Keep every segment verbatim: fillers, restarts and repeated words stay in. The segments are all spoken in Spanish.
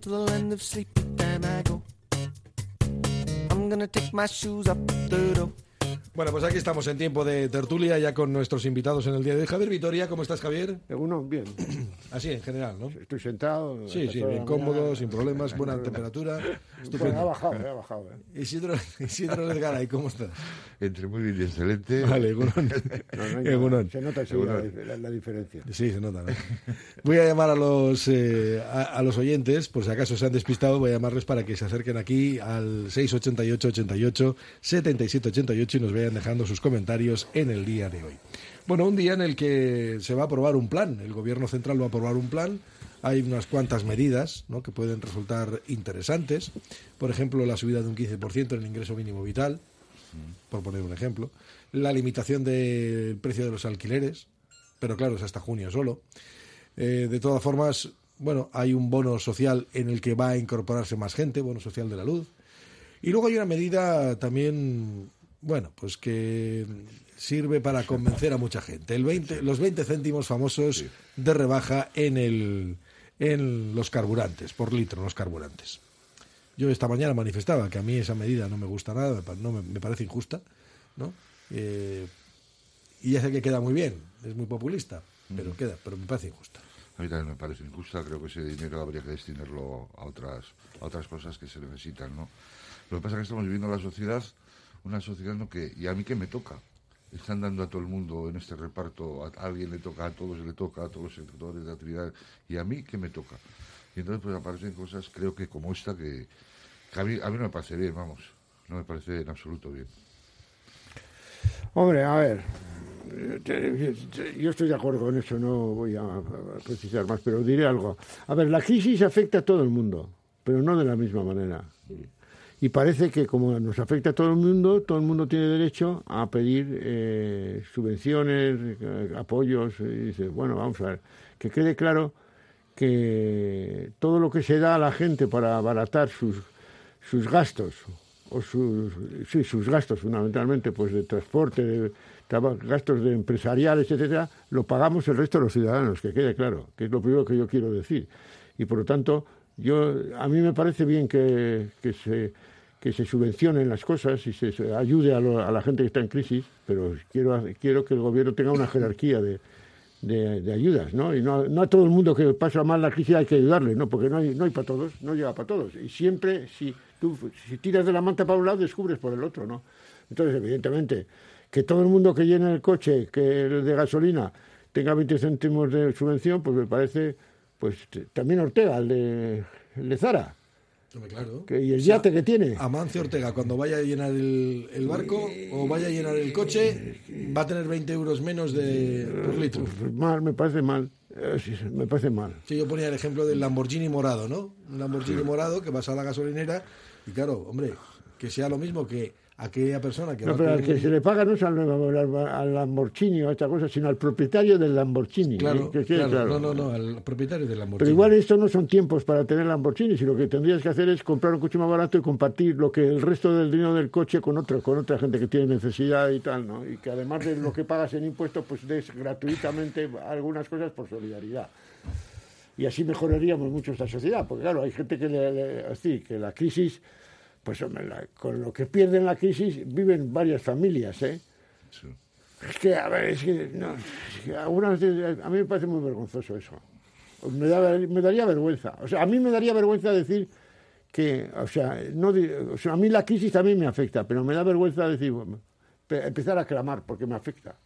to the land of sleep, and I go. I'm gonna take my shoes up the door. Bueno, pues aquí estamos en tiempo de tertulia, ya con nuestros invitados en el día de hoy. Javier Vitoria, ¿cómo estás, Javier? Uno, bien. Así, en general, ¿no? Estoy sentado. Sí, sí, bien cómodo, sin problemas, buena temperatura. Estupendo. Ha bajado, ha bajado. ¿eh? Isidro, Isidro Lesgaray, ¿cómo estás? Entre muy bien y excelente. Vale, Egunon. No, no Egunon. Se nota sí, la, la, la diferencia. Sí, se nota, ¿no? Voy a llamar a los, eh, a, a los oyentes, por si acaso se han despistado, voy a llamarles para que se acerquen aquí al seis ochenta y ocho, ochenta y ocho, setenta y siete ochenta y ocho y nos vayan dejando sus comentarios en el día de hoy. Bueno, un día en el que se va a aprobar un plan, el gobierno central va a aprobar un plan, hay unas cuantas medidas, ¿no?, que pueden resultar interesantes, por ejemplo, la subida de un quince por ciento en el ingreso mínimo vital, por poner un ejemplo, la limitación del precio de los alquileres, pero claro, es hasta junio solo. Eh, de todas formas, bueno, hay un bono social en el que va a incorporarse más gente, bono social de la luz, y luego hay una medida también, bueno, pues que sirve para convencer a mucha gente. El veinte, los veinte céntimos famosos sí. de rebaja en el en los carburantes, por litro, los carburantes. Yo esta mañana manifestaba que a mí esa medida no me gusta nada, no me, me parece injusta, ¿no? Eh, y ya sé que queda muy bien, es muy populista, pero mm. queda, pero me parece injusta. A mí también me parece injusta, creo que ese dinero habría que destinarlo a otras a otras cosas que se necesitan, ¿no? Lo que pasa es que estamos viviendo la sociedad, una sociedad no que, y a mí que me toca, están dando a todo el mundo en este reparto, a alguien le toca, a todos le toca, a todos los sectores de actividad, y a mí que me toca. Y entonces pues aparecen cosas, creo que como esta, que, que a, mí, a mí no me parece bien, vamos, no me parece en absoluto bien. Hombre, a ver, yo estoy de acuerdo con eso, no voy a precisar más, pero diré algo. A ver, la crisis afecta a todo el mundo, pero no de la misma manera. Y parece que como nos afecta a todo el mundo, todo el mundo tiene derecho a pedir eh, subvenciones, eh, apoyos. Y dice, bueno, vamos a ver, que quede claro que todo lo que se da a la gente para abaratar sus, sus gastos, o sus, sí, sus gastos fundamentalmente, pues de transporte, de, de gastos de empresariales, etcétera, lo pagamos el resto de los ciudadanos, que quede claro, que es lo primero que yo quiero decir. Y por lo tanto, yo a mí me parece bien que, que se que se subvencionen las cosas y se, se ayude a, lo, a la gente que está en crisis, pero quiero quiero que el gobierno tenga una jerarquía de, de, de ayudas, ¿no? Y no, no a todo el mundo que pasa mal la crisis hay que ayudarle, ¿no? Porque no hay, no hay para todos, no llega para todos. Y siempre, si tú si tiras de la manta para un lado, descubres por el otro, ¿no? Entonces, evidentemente, que todo el mundo que llene el coche, que el de gasolina, tenga veinte céntimos de subvención, pues me parece, pues también Ortega, el de, el de Zara. Claro. Que, y el yate o sea, que tiene. Amancio Ortega, cuando vaya a llenar el, el barco o vaya a llenar el coche, va a tener veinte euros menos de por litro. Pues mal, me parece mal. Eh, sí, me parece mal. Sí, yo ponía el ejemplo del Lamborghini morado, ¿no? Un Lamborghini sí. morado que vas a la gasolinera y claro, hombre, que sea lo mismo que aquella persona que no, va pero a al que se le paga no es al, al, al Lamborghini o a esta cosa, sino al propietario del Lamborghini. Claro, ¿eh? que claro, claro, no, no, no, al propietario del Lamborghini. Pero igual esto no son tiempos para tener Lamborghini, sino lo que tendrías que hacer es comprar un coche más barato y compartir lo que el resto del dinero del coche con otro, con otra gente que tiene necesidad y tal, ¿no? Y que además de lo que pagas en impuestos, pues des gratuitamente algunas cosas por solidaridad. Y así mejoraríamos mucho esta sociedad, porque claro, hay gente que le, le así, que la crisis, pues hombre, la, con lo que pierden la crisis viven varias familias, ¿eh? Sí. Es que, a ver, es que, no, es que algunas veces, a mí me parece muy vergonzoso eso. Me, da, me daría vergüenza. O sea, a mí me daría vergüenza decir que, o sea, no, o sea, a mí la crisis también me afecta, pero me da vergüenza decir, bueno, empezar a clamar porque me afecta.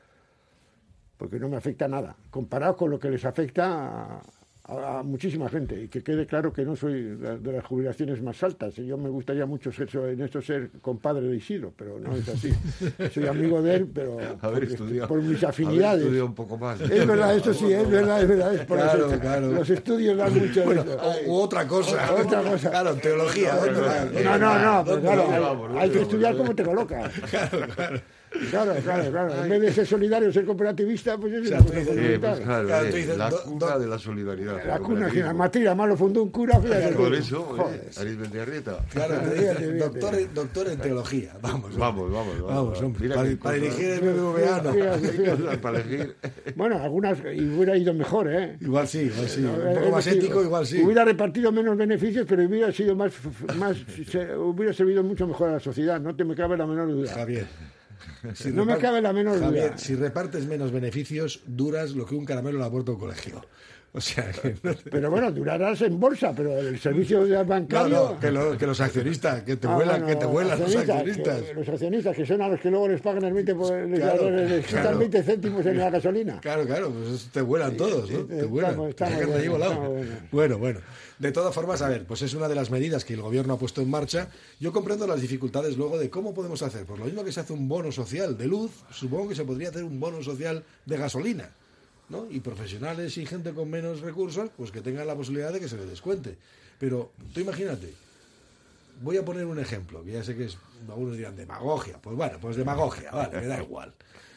Porque no me afecta nada, comparado con lo que les afecta a, a, a muchísima gente. Y que quede claro que no soy de, de las jubilaciones más altas. Y yo me gustaría mucho ser, en esto ser compadre de Isidro, pero no es así. Soy amigo de él, pero haber por, estudiado, por mis afinidades. Haber un poco más. Es verdad, eso sí, es verdad, es verdad. Es por claro, eso, claro. Los estudios dan mucho. Bueno, o, otra cosa. Otra cosa. Claro, teología. No, no, no, no, pero claro, hay, hay que estudiar cómo te colocas. Claro, claro. Claro, claro, claro. En vez de ser solidario, ser cooperativista, pues es O sea, una tú cosa dices, Eh, fundamental. pues claro, Claro, eh, tú dices, la do- cuna do- de la solidaridad. La el cuna, que cooperativismo. la Matilda más lo fundó un cura, fíjate. Por tú. eso, Joder. eh, Aris Mendiarrieta. Claro, te Fíjate, dicen, fíjate. doctor, en- doctor en teología. Vamos, hombre. Vamos, vamos, vamos. Vamos, hombre. Mira Para, qué para cosas. dirigir el B B V A, no. Fíjate, fíjate. Para elegir. Bueno, algunas, y hubiera ido mejor, ¿eh? Igual sí, igual sí. No, Un es poco más decir, ético, igual sí. Hubiera repartido menos beneficios, pero hubiera sido más, más se- hubiera servido mucho mejor a la sociedad, no te me cabe la menor duda. Javier. Si No me repar- cabe la menor Javier, duda. si repartes menos beneficios, duras lo que un caramelo en la puerta de un colegio. O sea, que no te- Pero bueno, durarás en bolsa, pero el servicio No, bancario... no, que, lo- que los accionistas, que te Ah, vuelan, bueno, que te vuelan los accionistas, accionistas. que- los accionistas, que son a los que luego les pagan el veinte, por, les, Claro, les- les quitan claro. veinte céntimos en la gasolina. Claro, claro, pues eso te vuelan todos, ¿no? Te estamos- vuelan. estamos Te sacan de ahí buenos, volado. estamos buenos. Bueno, bueno. De todas formas, a ver, pues es una de las medidas que el gobierno ha puesto en marcha. Yo comprendo las dificultades luego de cómo podemos hacer. Por lo mismo que se hace un bono social de luz, supongo que se podría hacer un bono social de gasolina, ¿no? Y profesionales y gente con menos recursos, pues que tengan la posibilidad de que se les descuente. Pero tú imagínate, voy a poner un ejemplo, que ya sé que es, algunos dirán demagogia. Pues bueno, pues demagogia, vale, me da igual.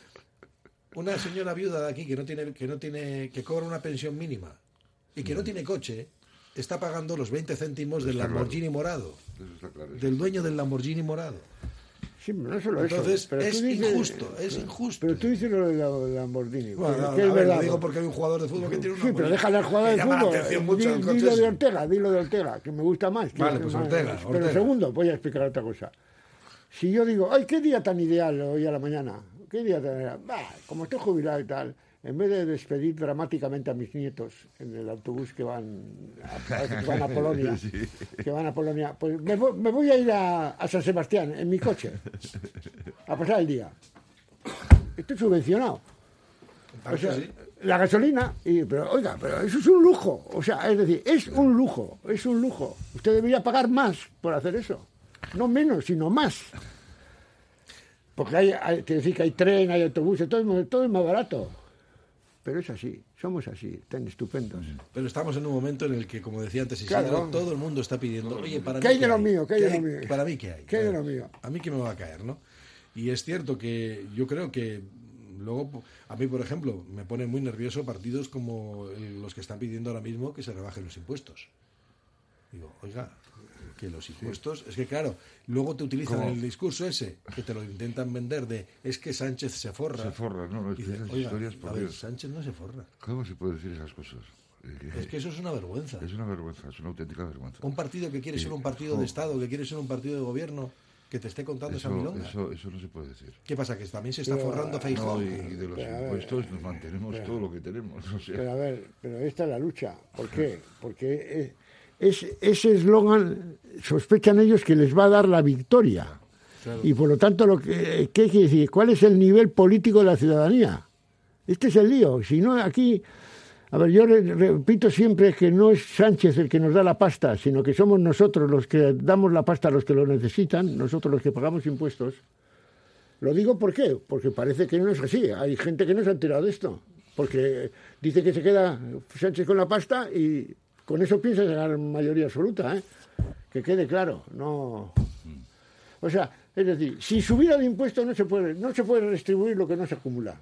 Una señora viuda de aquí que no tiene, que no tiene, que cobra una pensión mínima y que no tiene coche, está pagando los veinte céntimos del Está claro. Lamborghini morado, Eso está claro. del dueño del Lamborghini morado. Sí, no solo Entonces, eso. pero es tú dices- injusto, es injusto. Pero tú dices lo de la Lamborghini. Bueno, que- no, que a es ver, lo verdad. digo porque hay un jugador de fútbol que tiene una Sí, pero déjale al jugador que de llama la fútbol. atención Di- mucho el Dilo coche. de Ortega, dilo de Ortega, que me gusta más. que- Vale, que pues más- Ortega, Pero Ortega. segundo, voy a explicar otra cosa. Si yo digo, ay, qué día tan ideal hoy a la mañana, qué día tan ideal. Bah, como estoy jubilado y tal, en vez de despedir dramáticamente a mis nietos en el autobús que van a, que van a Polonia, Sí. que van a Polonia, pues me voy, me voy a ir a, a San Sebastián en mi coche a pasar el día. Estoy subvencionado. O sea, Sí. la gasolina, y, pero oiga, pero eso es un lujo. O sea, es decir, es un lujo, es un lujo. Usted debería pagar más por hacer eso. No menos, sino más. Porque hay, hay que decir que hay tren, hay autobuses, todo, es más- todo es más barato. Pero es así, somos así, tan estupendos. Pero estamos en un momento en el que, como decía antes Isidro, Claro. todo el mundo está pidiendo, oye, para ¿Qué mí hay de lo mío? ¿Qué hay de lo mío? Para mí, ¿qué hay? ¿Qué hay de A ver, lo mío? A mí, ¿qué me va a caer, no? Y es cierto que yo creo que luego, a mí, por ejemplo, me pone muy nervioso partidos como el- los que están pidiendo ahora mismo que se rebajen los impuestos. Digo, oiga, que los impuestos, es que claro, luego te utilizan ¿Cómo? el discurso ese, que te lo intentan vender de, es que Sánchez se forra. Se forra, no, no, es Y que dices, esas oiga, historias, por a ver, Dios. Sánchez no se forra. ¿Cómo se puede decir esas cosas? Eh, que- Es que eso es una vergüenza. es una vergüenza, es una auténtica vergüenza. Un partido que quiere Sí, ser un partido jo. de Estado, que quiere ser un partido de gobierno, que te esté contando esa Eso, milonga. eso, eso no se puede decir. ¿Qué pasa? Que también se está Pero, forrando No, Feijóo. y, y de los Pero, a ver, impuestos nos mantenemos todo lo que tenemos. O sea, Pero a ver, pero esta es la lucha. ¿Por qué? Porque eh, es, ese eslogan sospechan ellos que les va a dar la victoria. Y por lo tanto, lo que, ¿qué quiere decir? ¿Cuál es el nivel político de la ciudadanía? Este es el lío. Si no, aquí... A ver, yo re- repito siempre que no es Sánchez el que nos da la pasta, sino que somos nosotros los que damos la pasta a los que lo necesitan, nosotros los que pagamos impuestos. Lo digo ¿por qué? Porque parece que no es así. Hay gente que no se ha enterado de esto. Porque dice que se queda Sánchez con la pasta y con eso piensa ganar mayoría absoluta, ¿eh? Que quede claro. No. O sea, es decir, si subiera de impuestos no se puede, no se puede redistribuir lo que no se acumula.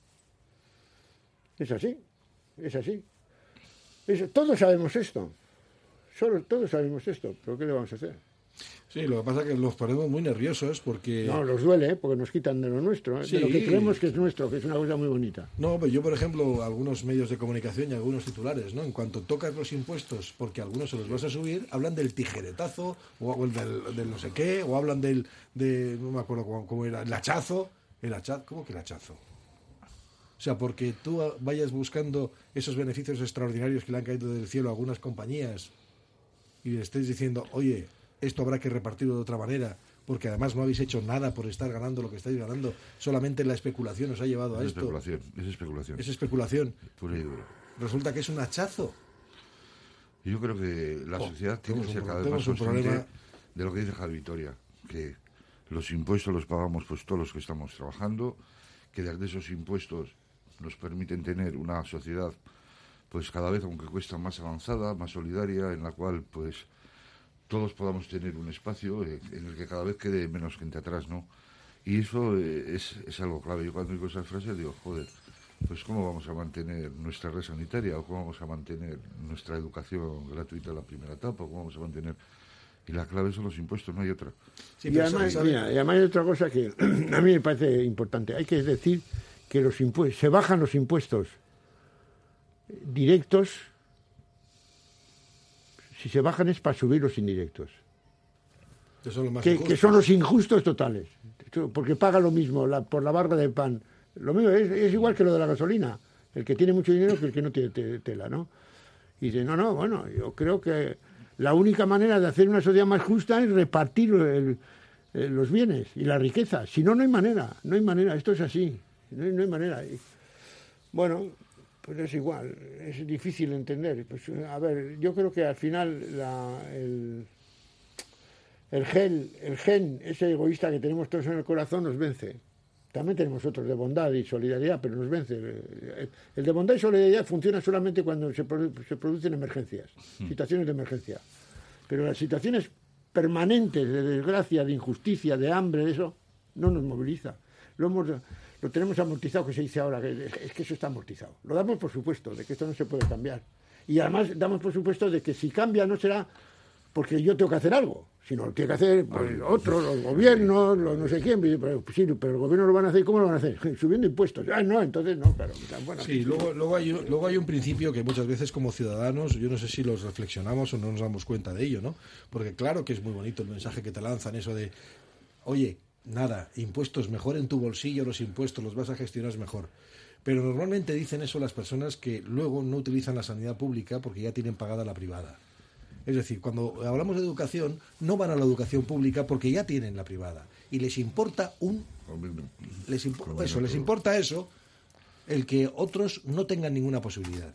Es así. Es así. Es- todos sabemos esto. Solo, todos sabemos esto. ¿Pero qué le vamos a hacer? Sí, lo que pasa es que los ponemos muy nerviosos porque... No, nos duele, ¿eh? Porque nos quitan de lo nuestro, ¿eh? Sí. De lo que creemos que es nuestro, que es una cosa muy bonita. No, pero yo, por ejemplo, algunos medios de comunicación y algunos titulares, ¿no? En cuanto tocas los impuestos, porque a algunos se los vas a subir, hablan del tijeretazo, o, o el del, del no sé qué, o hablan del, de, no me acuerdo cómo, cómo era, el hachazo, el hachazo, ¿cómo que el hachazo? O sea, porque tú a- vayas buscando esos beneficios extraordinarios que le han caído del cielo a algunas compañías y le estés diciendo, oye, esto habrá que repartirlo de otra manera, porque además no habéis hecho nada por estar ganando lo que estáis ganando, solamente la especulación os ha llevado a es esto. especulación, es especulación. Es especulación. Pura y dura. Resulta que es un hachazo. Y Yo creo que la Oh, sociedad tiene que tenemos ser un cada pro- vez más tenemos un consciente problema. de lo que dice Javi Vitoria, que los impuestos los pagamos pues todos los que estamos trabajando, que desde esos impuestos nos permiten tener una sociedad pues cada vez, aunque cuesta, más avanzada, más solidaria, en la cual pues todos podamos tener un espacio eh, en el que cada vez quede menos gente atrás, ¿no? Y eso eh, es, es algo clave. Yo cuando digo esas frases digo, joder, pues ¿cómo vamos a mantener nuestra red sanitaria? ¿O cómo vamos a mantener nuestra educación gratuita en la primera etapa? ¿O cómo vamos a mantener...? Y la clave son los impuestos, no hay otra. Sí, y, pero además, ¿sabes? mira, y además hay otra cosa que a mí me parece importante. Hay que decir que los impuestos, se bajan los impuestos directos. Si se bajan es para subir los indirectos. Que son los más Que, injustos. que son los injustos totales. Porque paga lo mismo la, por la barra de pan. Lo mismo es, es igual que lo de la gasolina. El que tiene mucho dinero que el que no tiene te- tela, ¿no? Y dice, no, no, bueno, yo creo que la única manera de hacer una sociedad más justa es repartir el- el- los bienes y la riqueza. Si no, no hay manera, no hay manera. Esto es así, no hay, no hay manera. Y, bueno, pues es igual, es difícil entender. Pues, a ver, yo creo que al final la, el, el, gen, el gen, ese egoísta que tenemos todos en el corazón, nos vence. También tenemos otros de bondad y solidaridad, pero nos vence. El, el de bondad y solidaridad funciona solamente cuando se, produ- se producen emergencias, situaciones de emergencia. Pero las situaciones permanentes de desgracia, de injusticia, de hambre, de eso, no nos moviliza. Lo, hemos, lo tenemos amortizado, que se dice ahora, que es que eso está amortizado. Lo damos por supuesto, de que esto no se puede cambiar. Y además damos por supuesto de que si cambia no será porque yo tengo que hacer algo, sino lo tiene que hacer pues, otros, los gobiernos, los no sé quién. Pero, sí, pero el gobierno lo van a hacer. ¿Cómo lo van a hacer? Subiendo impuestos. Ah, no, entonces no, claro. Bueno, Sí, luego, luego, hay, un- luego hay un principio que muchas veces como ciudadanos, yo no sé si los reflexionamos o no nos damos cuenta de ello, ¿no? Porque claro que es muy bonito el mensaje que te lanzan, eso de, oye, nada, impuestos, mejor en tu bolsillo los impuestos, los vas a gestionar mejor. Pero normalmente dicen eso las personas que luego no utilizan la sanidad pública porque ya tienen pagada la privada. Es decir, cuando hablamos de educación, no van a la educación pública porque ya tienen la privada. Y les importa un... Les impo- eso, les importa eso, el que otros no tengan ninguna posibilidad.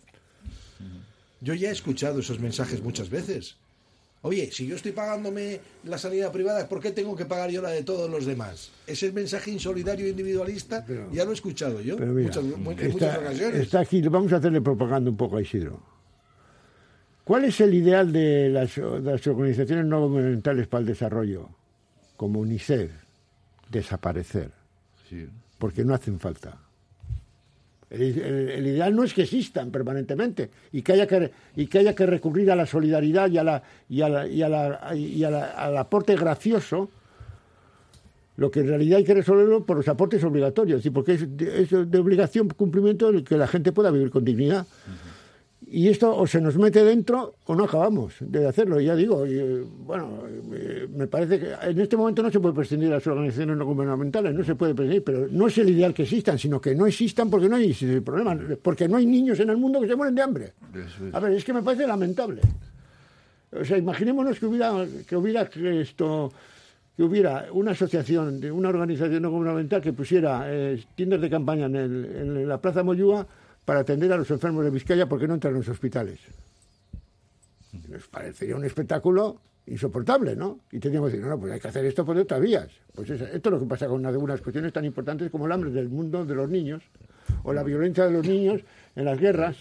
Yo ya he escuchado esos mensajes muchas veces. Oye, si yo estoy pagándome la sanidad privada, ¿por qué tengo que pagar yo la de todos los demás? Ese mensaje insolidario e individualista Pero- ya lo he escuchado yo pero mira, muchas, mu- en está, muchas ocasiones. está aquí, vamos a hacerle propaganda un poco a Isidro. ¿Cuál es el ideal de las, de las organizaciones no gubernamentales para el desarrollo? Como UNICEF, desaparecer, Sí. porque no hacen falta. El, el- el ideal no es que existan permanentemente y que haya que y que haya que recurrir a la solidaridad y a la y a la, y a la- y a la- al aporte gracioso. Lo que en realidad hay que resolverlo por los aportes obligatorios, es decir, porque es de, es de obligación cumplimiento el que la gente pueda vivir con dignidad. Y esto o se nos mete dentro o no acabamos de hacerlo. Ya digo, y, eh, bueno, eh, me parece que en este momento no se puede prescindir de las organizaciones no gubernamentales, no se puede prescindir, pero no es el ideal que existan, sino que no existan porque no hay ese es el problema, porque no hay niños en el mundo que se mueren de hambre. Eso es. A ver, es que me parece lamentable. O sea, imaginémonos que hubiera que hubiera que esto que hubiera una asociación, de una organización no gubernamental que pusiera eh, tiendas de campaña en, el- en la Plaza Moyúa para atender a los enfermos de Vizcaya porque no entran en los hospitales. Nos parecería un espectáculo insoportable, ¿no? Y tendríamos que decir, no, no, pues hay que hacer esto por otras vías. Pues eso- esto es lo que pasa con algunas cuestiones tan importantes como el hambre del mundo de los niños o la violencia de los niños en las guerras.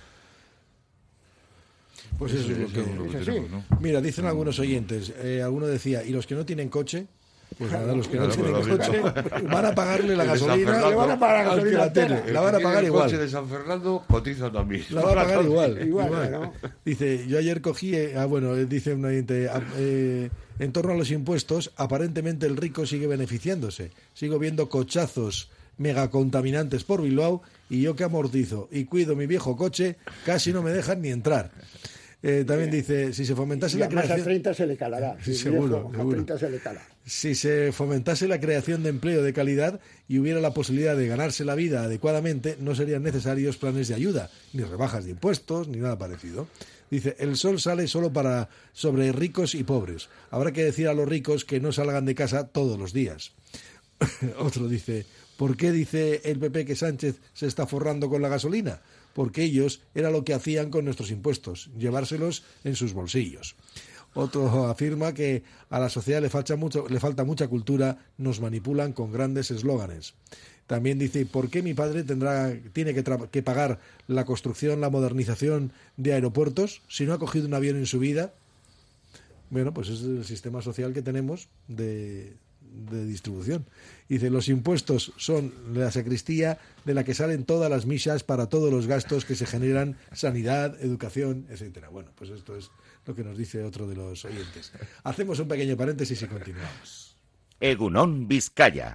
Pues eso es lo que... es lo que es así. tenemos, ¿no? Mira, dicen algunos oyentes, eh, alguno decía, ¿y los que no tienen coche? Pues nada, los que no Claro, tienen pero lo coche van a pagarle la El de San gasolina, Fernando. le van a pagar la al que gasolina la entera, tiene. El la que van a tiene pagar el igual. coche de San Fernando cotiza también. La van a pagar igual. Igual, igual. ¿no? Dice, yo ayer cogí, eh, ah, bueno, eh, dice un oyente, ah, eh, en torno a los impuestos, aparentemente el rico sigue beneficiándose. Sigo viendo cochazos megacontaminantes por Bilbao y yo que amortizo y cuido mi viejo coche, casi no me dejan ni entrar. Eh, también dice, si se fomentase Y la además a creación... treinta se le calará. Sí, Si seguro, viejo, seguro. A treinta se le cala. Si se fomentase la creación de empleo de calidad y hubiera la posibilidad de ganarse la vida adecuadamente, no serían necesarios planes de ayuda, ni rebajas de impuestos, ni nada parecido. Dice, el sol sale solo para sobre ricos y pobres. Habrá que decir a los ricos que no salgan de casa todos los días. Otro dice, ¿por qué dice el P P que Sánchez se está forrando con la gasolina? Porque ellos era lo que hacían con nuestros impuestos, llevárselos en sus bolsillos. Otro afirma que a la sociedad le falta mucho, le falta mucha cultura, nos manipulan con grandes eslóganes. También dice, ¿por qué mi padre tendrá, tiene que, tra- que pagar la construcción, la modernización de aeropuertos si no ha cogido un avión en su vida? Bueno, pues es el sistema social que tenemos de, de distribución. Dice, los impuestos son la sacristía de la que salen todas las misas para todos los gastos que se generan, sanidad, educación, etcétera. Bueno, pues esto es lo que nos dice otro de los oyentes. Hacemos un pequeño paréntesis y continuamos. Egunon Vizcaya.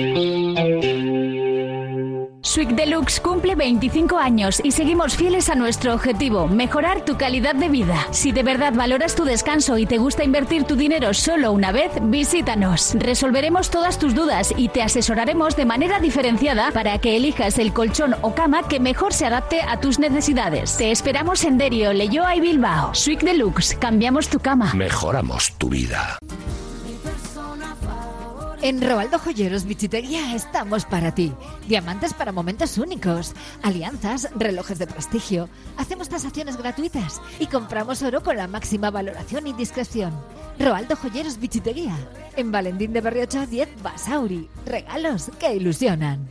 Sweek Deluxe cumple veinticinco años y seguimos fieles a nuestro objetivo, mejorar tu calidad de vida. Si de verdad valoras tu descanso y te gusta invertir tu dinero solo una vez, visítanos. Resolveremos todas tus dudas y te asesoraremos de manera diferenciada para que elijas el colchón o cama que mejor se adapte a tus necesidades. Te esperamos en Derio, Leioa y Bilbao. Sweek Deluxe, cambiamos tu cama. Mejoramos tu vida. En Roaldo Joyeros Bichiteguía estamos para ti. Diamantes para momentos únicos, alianzas, relojes de prestigio. Hacemos tasaciones gratuitas y compramos oro con la máxima valoración y discreción. Roaldo Joyeros Bichiteguía. En Valentín de Berriocho diez Basauri. Regalos que ilusionan.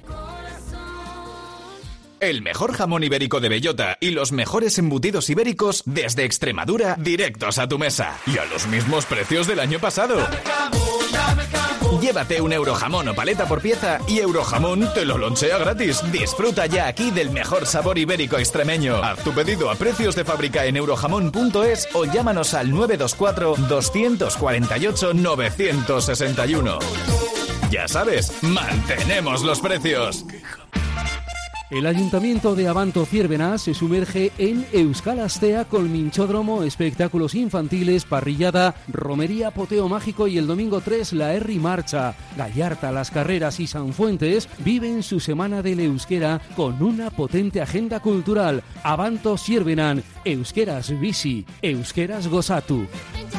El mejor jamón ibérico de bellota y los mejores embutidos ibéricos desde Extremadura directos a tu mesa. Y a los mismos precios del año pasado. Llévate un eurojamón o paleta por pieza y Eurojamón te lo lonchea gratis. Disfruta ya aquí del mejor sabor ibérico extremeño. Haz tu pedido a precios de fábrica en eurojamón punto es o llámanos al nueve dos cuatro, dos cuatro ocho, nueve seis uno. Ya sabes, mantenemos los precios. El Ayuntamiento de Abanto Ciervena se sumerge en Euskal Astea con minchódromo, espectáculos infantiles, parrillada, romería, poteo mágico y el domingo tres la Herri Marcha. Gallarta, Las Carreras y Sanfuentes viven su semana del euskera con una potente agenda cultural. Abanto Ciervenan, euskeras bizi, euskeras gozatu.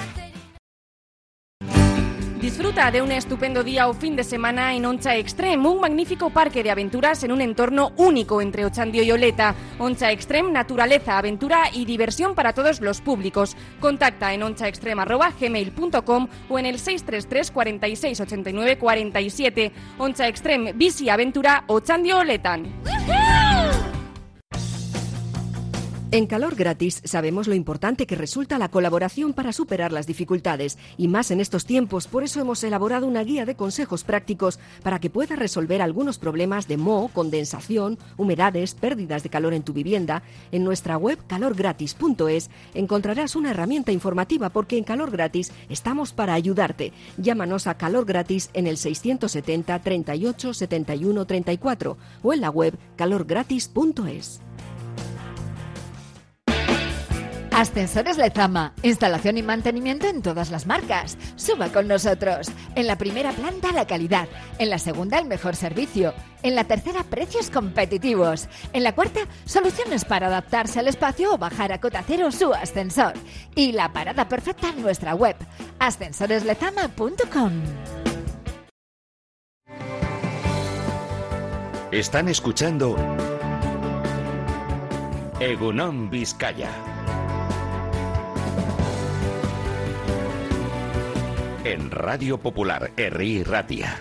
Disfruta de un estupendo día o fin de semana en Ontxa Extreme, un magnífico parque de aventuras en un entorno único entre Otxandio y Oleta. Ontxa Extreme, naturaleza, aventura y diversión para todos los públicos. Contacta en ontxaextreme arroba gmail punto com o en el seis tres tres, cuarenta y seis, ochenta y nueve, cuarenta y siete. Ontxa Extreme, bici aventura, Otxandio Oletan. En Calor Gratis sabemos lo importante que resulta la colaboración para superar las dificultades y más en estos tiempos. Por eso hemos elaborado una guía de consejos prácticos para que puedas resolver algunos problemas de moho, condensación, humedades, pérdidas de calor en tu vivienda. En nuestra web calor gratis punto es encontrarás una herramienta informativa porque en Calor Gratis estamos para ayudarte. Llámanos a Calor Gratis en el seiscientos setenta, treinta y ocho, setenta y uno, treinta y cuatro o en la web calor gratis punto es. Ascensores Lezama, instalación y mantenimiento en todas las marcas. Suba con nosotros. En la primera planta la calidad, en la segunda el mejor servicio, en la tercera precios competitivos, en la cuarta soluciones para adaptarse al espacio o bajar a cota cero su ascensor. Y la parada perfecta en nuestra web, ascensores lezama punto com. Están escuchando Egunon Vizcaya. En Radio Popular, Herri Ratia.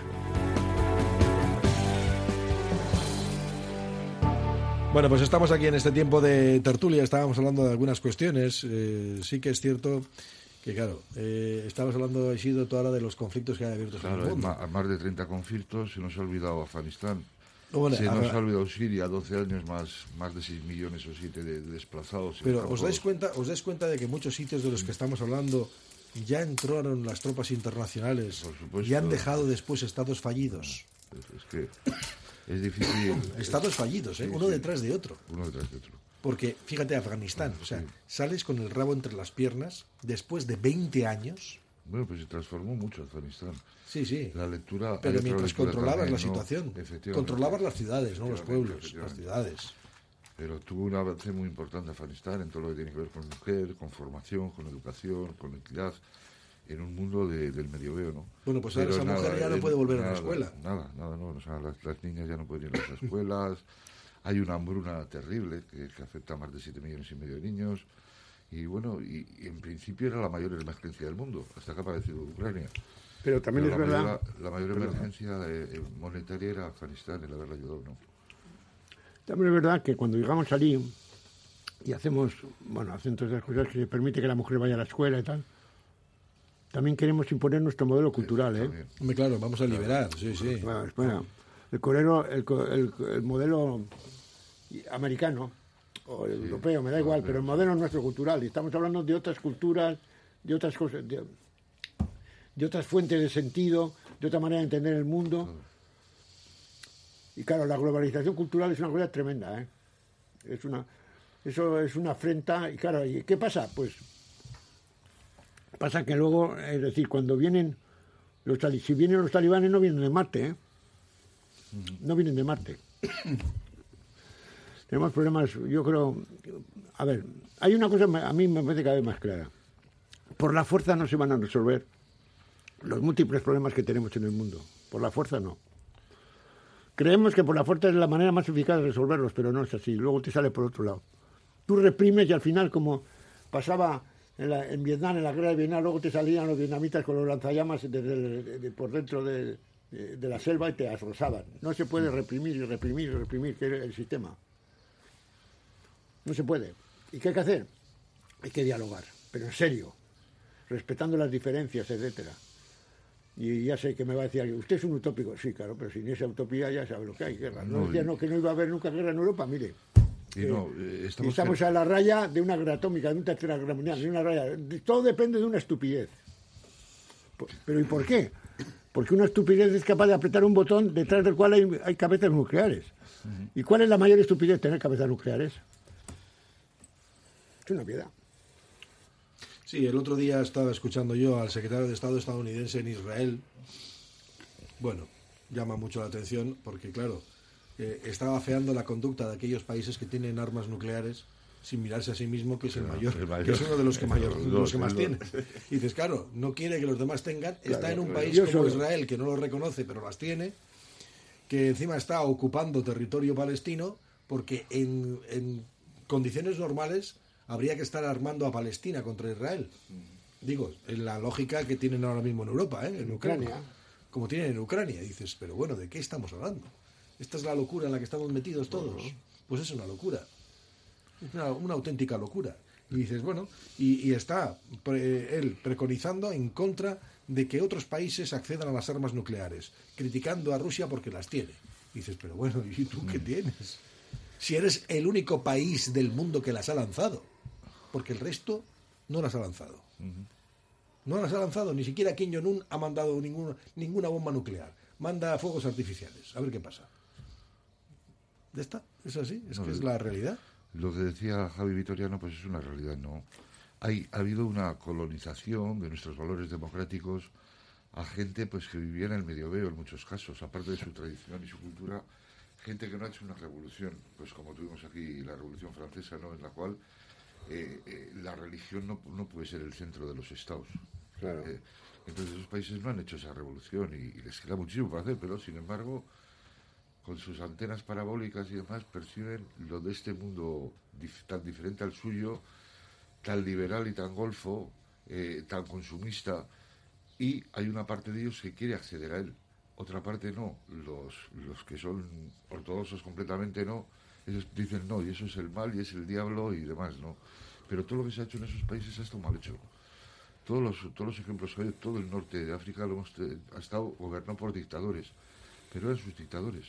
Bueno, pues estamos aquí en este tiempo de tertulia, estábamos hablando de algunas cuestiones. Eh, sí que es cierto que, claro, eh, estábamos hablando, Isidro, toda hora de los conflictos que hay abiertos claro, en el mundo. Hay más, más de treinta conflictos, se nos ha olvidado Afganistán, bueno, se nos a, ha olvidado Siria, doce años más, más de seis millones o siete de, de desplazados. Pero os dais cuenta, os dais cuenta de que muchos sitios de los que estamos hablando ya entraron las tropas internacionales y han dejado después estados fallidos. Es que es difícil. Estados fallidos, ¿eh? Sí, uno sí. detrás de otro. Uno detrás de otro. Porque, fíjate, Afganistán, o sea, Sí. sales con el rabo entre las piernas después de veinte años. Bueno, pues se transformó mucho Afganistán. Sí, sí. La lectura. Pero hay otra mientras lectura controlabas también, la ¿no? situación, Efectivamente. controlabas las ciudades, no los Efectivamente, pueblos, las efectivamente. ciudades. Pero tuvo un avance muy importante Afganistán en todo lo que tiene que ver con mujer, con formación, con educación, con equidad, en un mundo de, del medioveo, ¿no? Bueno, pues ahora Pero esa mujer ya no en- puede volver a nada, la escuela. Nada, nada, no. O sea, las, las niñas ya no pueden ir a las escuelas. Hay una hambruna terrible que, que afecta a más de siete millones y medio de niños. Y bueno, y, y en principio era la mayor emergencia del mundo, hasta que ha aparecido Ucrania. Pero también Pero es la verdad... mayor, la mayor Perdón. emergencia eh, monetaria era Afganistán, el haberla ayudado, ¿no? También es verdad que cuando llegamos allí y hacemos, bueno, hacen todas las cosas que se permite que la mujer vaya a la escuela y tal, también queremos imponer nuestro modelo cultural, ¿eh? Hombre, claro, vamos a liberar, sí, sí. Bueno, espera. El, corero, el, el, el modelo americano o el sí, europeo, me da igual, pero el modelo nuestro cultural. Y estamos hablando de otras culturas, de otras cosas, de, de otras fuentes de sentido, de otra manera de entender el mundo. Y claro, la globalización cultural es una cosa tremenda, ¿eh? Es una, eso es una afrenta. Y claro, ¿y qué pasa? Pues pasa que luego, es decir, cuando vienen los talibán, si vienen los talibanes no vienen de Marte, ¿eh? No vienen de Marte. Tenemos problemas, yo creo... A ver, hay una cosa a mí me parece cada vez más clara. Por la fuerza no se van a resolver los múltiples problemas que tenemos en el mundo. Por la fuerza no. Creemos que por la fuerza es la manera más eficaz de resolverlos, pero no es así. Luego te sale por otro lado. Tú reprimes y al final, como pasaba en, la, en Vietnam, en la guerra de Vietnam, luego te salían los vietnamitas con los lanzallamas desde el, de, de, por dentro de, de, de la selva y te arrosaban. No se puede reprimir y reprimir y reprimir, que es el sistema. No se puede. ¿Y qué hay que hacer? Hay que dialogar, pero en serio, respetando las diferencias, etcétera. Y ya sé que me va a decir, usted es un utópico. Sí, claro, pero sin esa utopía ya sabe lo que hay, guerra. No, no decía no, que no iba a haber nunca guerra en Europa, mire. Y no, eh, estamos, estamos a la raya de una guerra atómica, de una tercera guerra mundial, de una raya. Todo depende de una estupidez. ¿Pero y por qué? Porque una estupidez es capaz de apretar un botón detrás del cual hay, hay cabezas nucleares. Uh-huh. ¿Y cuál es la mayor estupidez? Tener cabezas nucleares. Es una piedad. Sí, el otro día estaba escuchando yo al secretario de Estado estadounidense en Israel. Bueno, llama mucho la atención porque, claro, eh, estaba afeando la conducta de aquellos países que tienen armas nucleares sin mirarse a sí mismo, que es el mayor, el mayor que es uno de los que, mayor, los, los que más los... tiene. Y dices, claro, no quiere que los demás tengan, claro, está en un país como solo. Israel, que no lo reconoce, pero las tiene, que encima está ocupando territorio palestino, porque en, en condiciones normales habría que estar armando a Palestina contra Israel. Digo, en la lógica que tienen ahora mismo en Europa, ¿eh? En Ucrania. Como tienen en Ucrania. Y dices, pero bueno, ¿de qué estamos hablando? ¿Esta es la locura en la que estamos metidos todos? Pues es una locura. Es una, una auténtica locura. Y dices, bueno, y, y está pre, él preconizando en contra de que otros países accedan a las armas nucleares, criticando a Rusia porque las tiene. Y dices, pero bueno, ¿y tú qué tienes? Si eres el único país del mundo que las ha lanzado. Porque el resto no las ha lanzado. Uh-huh. No las ha lanzado, ni siquiera Kim Jong-un ha mandado ninguna, ninguna bomba nuclear. Manda fuegos artificiales. A ver qué pasa. Ya está, es así, es no, que es la realidad. Lo que decía Javi Vitoriano, pues es una realidad, ¿no? Hay, ha habido una colonización de nuestros valores democráticos a gente pues que vivía en el medioevo en muchos casos, aparte de su tradición y su cultura, gente que no ha hecho una revolución, pues como tuvimos aquí la Revolución Francesa, ¿no? En la cual Eh, eh, la religión no, no puede ser el centro de los estados. Claro. Eh, entonces esos países no han hecho esa revolución y, y les queda muchísimo para hacer, pero sin embargo con sus antenas parabólicas y demás perciben lo de este mundo dif- tan diferente al suyo, tan liberal y tan golfo, eh, tan consumista, y hay una parte de ellos que quiere acceder a él, otra parte no. Los, los que son ortodoxos completamente no, ellos dicen no, y eso es el mal y es el diablo y demás, ¿no? Pero todo lo que se ha hecho en esos países ha estado mal hecho. Todos los, todos los ejemplos que hay, todo el norte de África lo hemos, ha estado gobernado por dictadores, pero eran sus dictadores.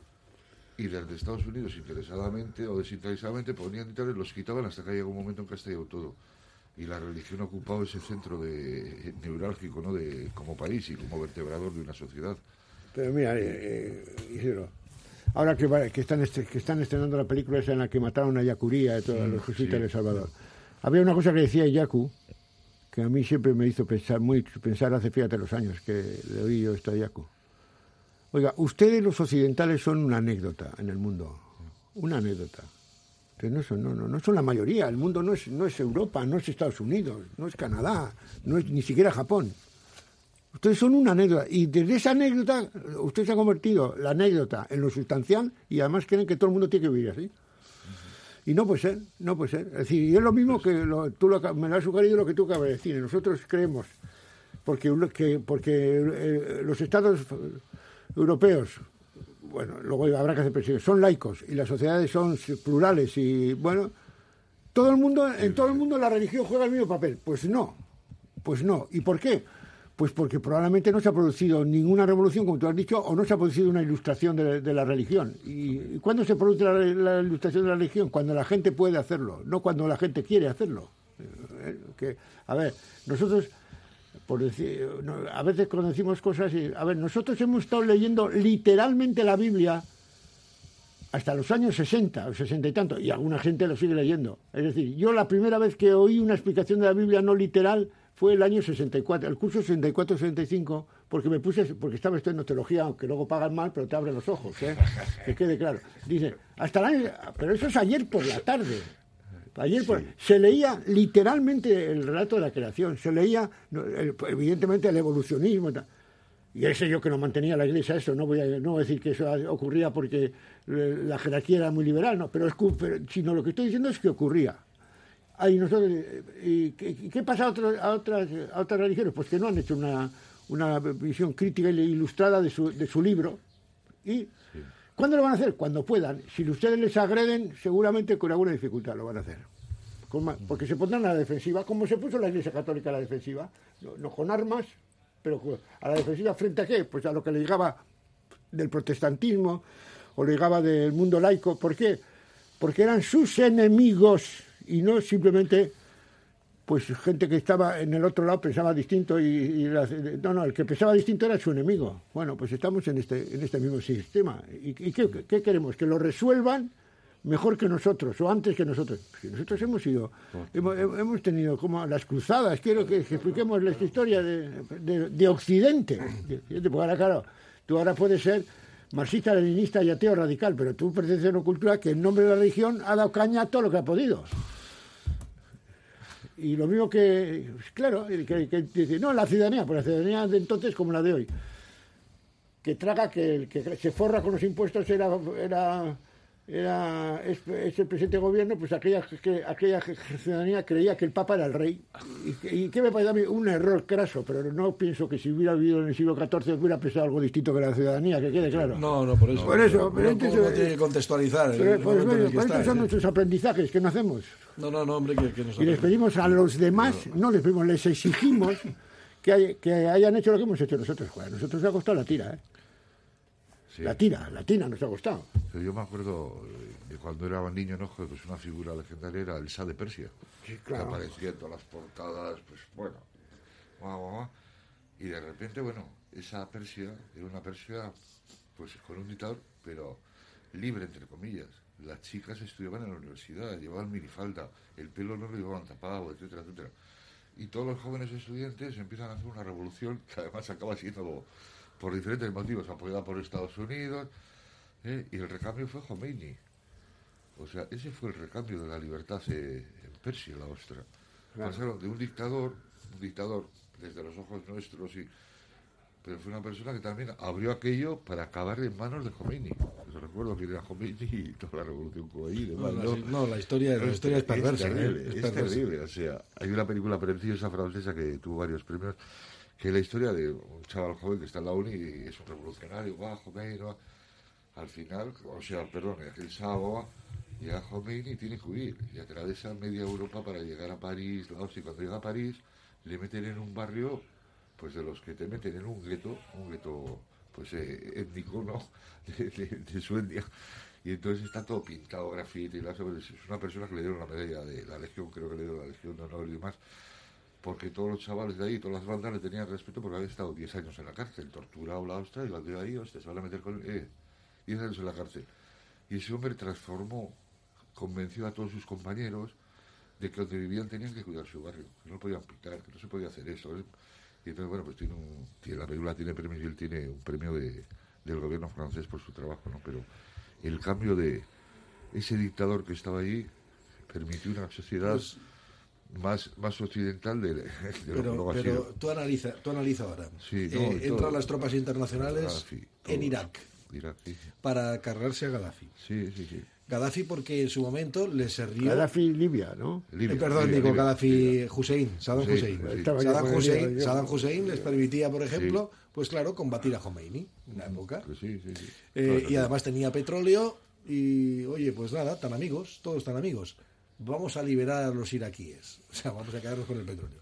Y desde Estados Unidos, interesadamente o desinteresadamente, ponían dictadores, los quitaban hasta que llegó un momento en que ha estallado todo. Y la religión ha ocupado ese centro de, neurálgico, ¿no? De, como país y como vertebrador de una sociedad. Pero mira, eh, eh, Isidro, ahora que, que, están este, que están estrenando la película esa en la que mataron a Yacuría y todos sí, los jesuitas sí. de El Salvador, había una cosa que decía Yacu, que a mí siempre me hizo pensar, muy pensar hace, fíjate, los años que le oí yo esto a Yacu. Oiga, ustedes los occidentales son una anécdota en el mundo, una anécdota. Pero no son, no, no, no son la mayoría, el mundo no es, no es Europa, no es Estados Unidos, no es Canadá, no es ni siquiera Japón. Ustedes son una anécdota, y desde esa anécdota, usted se ha convertido la anécdota en lo sustancial, y además creen que todo el mundo tiene que vivir así. Y no puede ser, no puede ser. Es decir, y es lo mismo que lo, tú lo, me lo has sugerido lo que tú acabas de decir. Nosotros creemos, porque, que, porque eh, los estados europeos, bueno, luego habrá que hacer presión, son laicos, y las sociedades son plurales, y bueno, todo el mundo, en todo el mundo la religión juega el mismo papel. Pues no. Pues no. ¿Y por qué? Pues porque probablemente no se ha producido ninguna revolución, como tú has dicho, o no se ha producido una ilustración de, de la religión. ¿Y, y cuándo se produce la, la ilustración de la religión? Cuando la gente puede hacerlo, no cuando la gente quiere hacerlo. Eh, que, a ver, nosotros, por decir, no, a veces cuando decimos cosas, y, a ver, nosotros hemos estado leyendo literalmente la Biblia hasta los años sesenta o sesenta y tanto, y alguna gente lo sigue leyendo. Es decir, yo la primera vez que oí una explicación de la Biblia no literal fue el año sesenta y cuatro, el curso sesenta y cuatro sesenta y cinco, porque me puse, porque estaba estudiando teología, aunque luego pagan mal, pero te abren los ojos, ¿eh? Que quede claro. Dice, hasta el año, pero eso es ayer por la tarde. Ayer por, sí. Se leía literalmente el relato de la creación, se leía, el, evidentemente, el evolucionismo. Y ese yo que no mantenía la Iglesia, eso, no voy a, no voy a decir que eso ocurría porque la jerarquía era muy liberal, no, pero, es, pero sino lo que estoy diciendo es que ocurría. Ahí nosotros, ¿y qué, qué pasa a, otros, a, otras, a otras religiones? Pues que no han hecho una, una visión crítica e ilustrada de su, de su libro. ¿Y sí. cuándo lo van a hacer? Cuando puedan. Si ustedes les agreden, seguramente con alguna dificultad lo van a hacer. Con más, porque se pondrán a la defensiva, como se puso la Iglesia Católica a la defensiva, no, no con armas, pero a la defensiva ¿frente a qué? Pues a lo que le llegaba del protestantismo o le llegaba del mundo laico. ¿Por qué? Porque eran sus enemigos y no simplemente pues gente que estaba en el otro lado pensaba distinto y, y las, no, no, el que pensaba distinto era su enemigo. Bueno, pues estamos en este en este mismo sistema. ¿Y, y qué, qué queremos? ¿Que lo resuelvan mejor que nosotros o antes que nosotros? Si nosotros hemos ido, hemos, hemos tenido como las cruzadas, quiero que, que expliquemos la historia de, de, de Occidente. Porque ahora, claro, tú ahora puedes ser marxista, leninista y ateo radical, pero tú perteneces a una cultura que en nombre de la religión ha dado caña a todo lo que ha podido. Y lo mismo que, claro, que, que dice, no, la ciudadanía, pues la ciudadanía de entonces como la de hoy, que traga, que el que se forra con los impuestos era... era Era, es, es el presidente de gobierno, pues aquella, que, aquella ciudadanía creía que el Papa era el rey. ¿Y, y qué me parece a mí? Un error craso, pero no pienso que si hubiera vivido en el siglo catorce hubiera pensado algo distinto que la ciudadanía, que quede claro. No, no, por eso. Por eso, no, pero no, entonces, no tiene que contextualizar. Pero, el pues, bueno, que pues está, estos son ¿sí? nuestros aprendizajes que no hacemos. No, no, no, hombre, que, que nos Y les pedimos a los demás, no. no les pedimos, les exigimos que, hay, que hayan hecho lo que hemos hecho nosotros. Joder, a nosotros nos ha costado la tira, ¿eh? Sí. La tira, la tira nos ha costado. Pero yo me acuerdo de cuando era niño, ¿no? Pues una figura legendaria era el Shah de Persia. Sí, claro. Que aparecía en todas las portadas, pues bueno, guau, guau, guau. Y de repente, bueno, esa Persia era una Persia, pues con un dictador, pero libre, entre comillas. Las chicas estudiaban en la universidad, llevaban minifalda, el pelo no lo llevaban tapado, etcétera, etcétera. Y todos los jóvenes estudiantes empiezan a hacer una revolución que además acaba siendo... por diferentes motivos, apoyada por Estados Unidos, ¿eh? Y el recambio fue Khomeini. O sea, ese fue el recambio de la libertad eh, en Persia, la ostra. Claro. Pasaron de un dictador, un dictador desde los ojos nuestros, y, pero fue una persona que también abrió aquello para acabar en manos de Khomeini. Yo recuerdo que era Khomeini y toda la revolución que hubo ahí. No, ¿no? La, no, la historia, la historia es, es perversa. Es terrible, ¿eh? es, es perversa. terrible. O sea, hay una película preciosa francesa que tuvo varios premios, que es la historia de un chaval joven que está en la uni y es un revolucionario, va, Khomeini, va. Al final, o sea, perdón, aquel sábado llega Khomeini y tiene que huir, y atraviesa media Europa para llegar a París, la hostia, y cuando llega a París le meten en un barrio, pues de los que te meten en un gueto, un gueto, pues eh, étnico, ¿no?, de, de, de Suecia, y entonces está todo pintado, grafiti, y la, es una persona que le dieron la medalla de la Legión, creo que le dieron la Legión de Honor y demás, porque todos los chavales de ahí, todas las bandas le tenían respeto porque había estado diez años en la cárcel, torturado la ostra, y la de ahí, hostia, se van a meter con eh, diez años en la cárcel. Y ese hombre transformó, convenció a todos sus compañeros de que donde vivían tenían que cuidar su barrio, que no podían pintar, que no se podía hacer eso, ¿eh? Y entonces, bueno, pues tiene un, tiene, la película tiene premios y él tiene un premio de, del gobierno francés por su trabajo, ¿no? Pero el cambio de ese dictador que estaba ahí permitió una sociedad... Pues, más más occidental de, de pero, lo que pero tú analiza tú analiza ahora sí, no, eh, entran las tropas internacionales Gaddafi, en Irak, Irak sí. para cargarse a Gaddafi. Sí, sí, sí. Gaddafi porque en su momento le sirvió... Gaddafi Libia, ¿no? Libia, eh, perdón, Libia, digo Libia, Gaddafi Libia. Hussein, Saddam Hussein. Sí, sí. Saddam Hussein, yo, Saddam Hussein les permitía, por ejemplo, sí. pues claro, combatir a Khomeini en una época. Pues sí, sí, sí. Eh, claro, y además tenía petróleo y, oye, pues nada, tan amigos, todos tan amigos. Vamos a liberar a los iraquíes, o sea, vamos a quedarnos con el petróleo.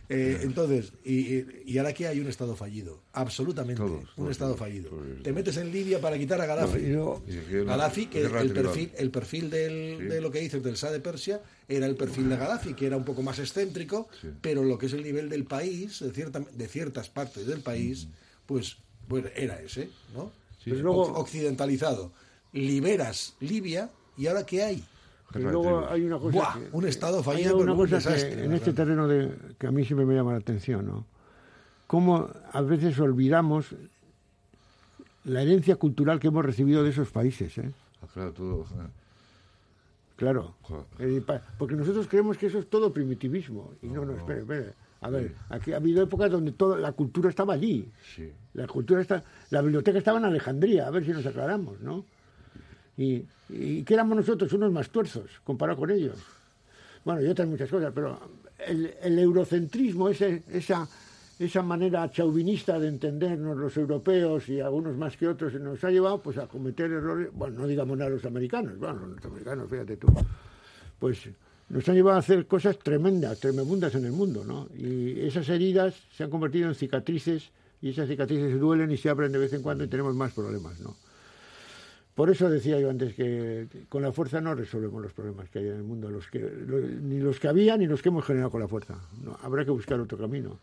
Eh, entonces, y, y ahora aquí hay un Estado fallido, absolutamente, Todos, un todos, Estado todos, fallido. todos. Te metes en Libia para quitar a Gaddafi. No, y no- Y que una Gaddafi, que guerra el tribal. perfil, el perfil del, Sí. de lo que dices del Shah de Persia era el perfil de Gaddafi, que era un poco más excéntrico, Sí. pero lo que es el nivel del país, de, cierta, de ciertas partes del país, pues, pues era ese, ¿no? Sí, Pero sí. luego- Oc- occidentalizado. Liberas Libia y ahora ¿qué hay? Pero Guerra de luego tribus. hay una cosa Buah, que, un Estado hay fallido, una pero un cosa desastre, que la en este verdad. terreno de, que a mí siempre me llama la atención, ¿no? Cómo a veces olvidamos la herencia cultural que hemos recibido de esos países, ¿eh? Ah, claro, todo. eh. Claro. Joder. Eh, pa- porque nosotros creemos que eso es todo primitivismo. Y no, no, no. espere, espere. A ver, aquí ha habido épocas donde toda la cultura estaba allí. Sí. La cultura está, la biblioteca estaba en Alejandría, a ver si nos aclaramos, ¿no? Y, y ¿qué éramos nosotros? Unos más tuerzos, comparado con ellos. Bueno, y otras muchas cosas, pero el, el eurocentrismo, ese, esa, esa manera chauvinista de entendernos los europeos y algunos más que otros, nos ha llevado pues a cometer errores, bueno, no digamos nada a los americanos, bueno, los americanos, fíjate tú, pues nos han llevado a hacer cosas tremendas, tremendas en el mundo, ¿no? Y esas heridas se han convertido en cicatrices y esas cicatrices duelen y se abren de vez en cuando y tenemos más problemas, ¿no? Por eso decía yo antes que con la fuerza no resolvemos los problemas que hay en el mundo, los que, lo- ni los que había ni los que hemos generado con la fuerza. No, habrá que buscar otro camino.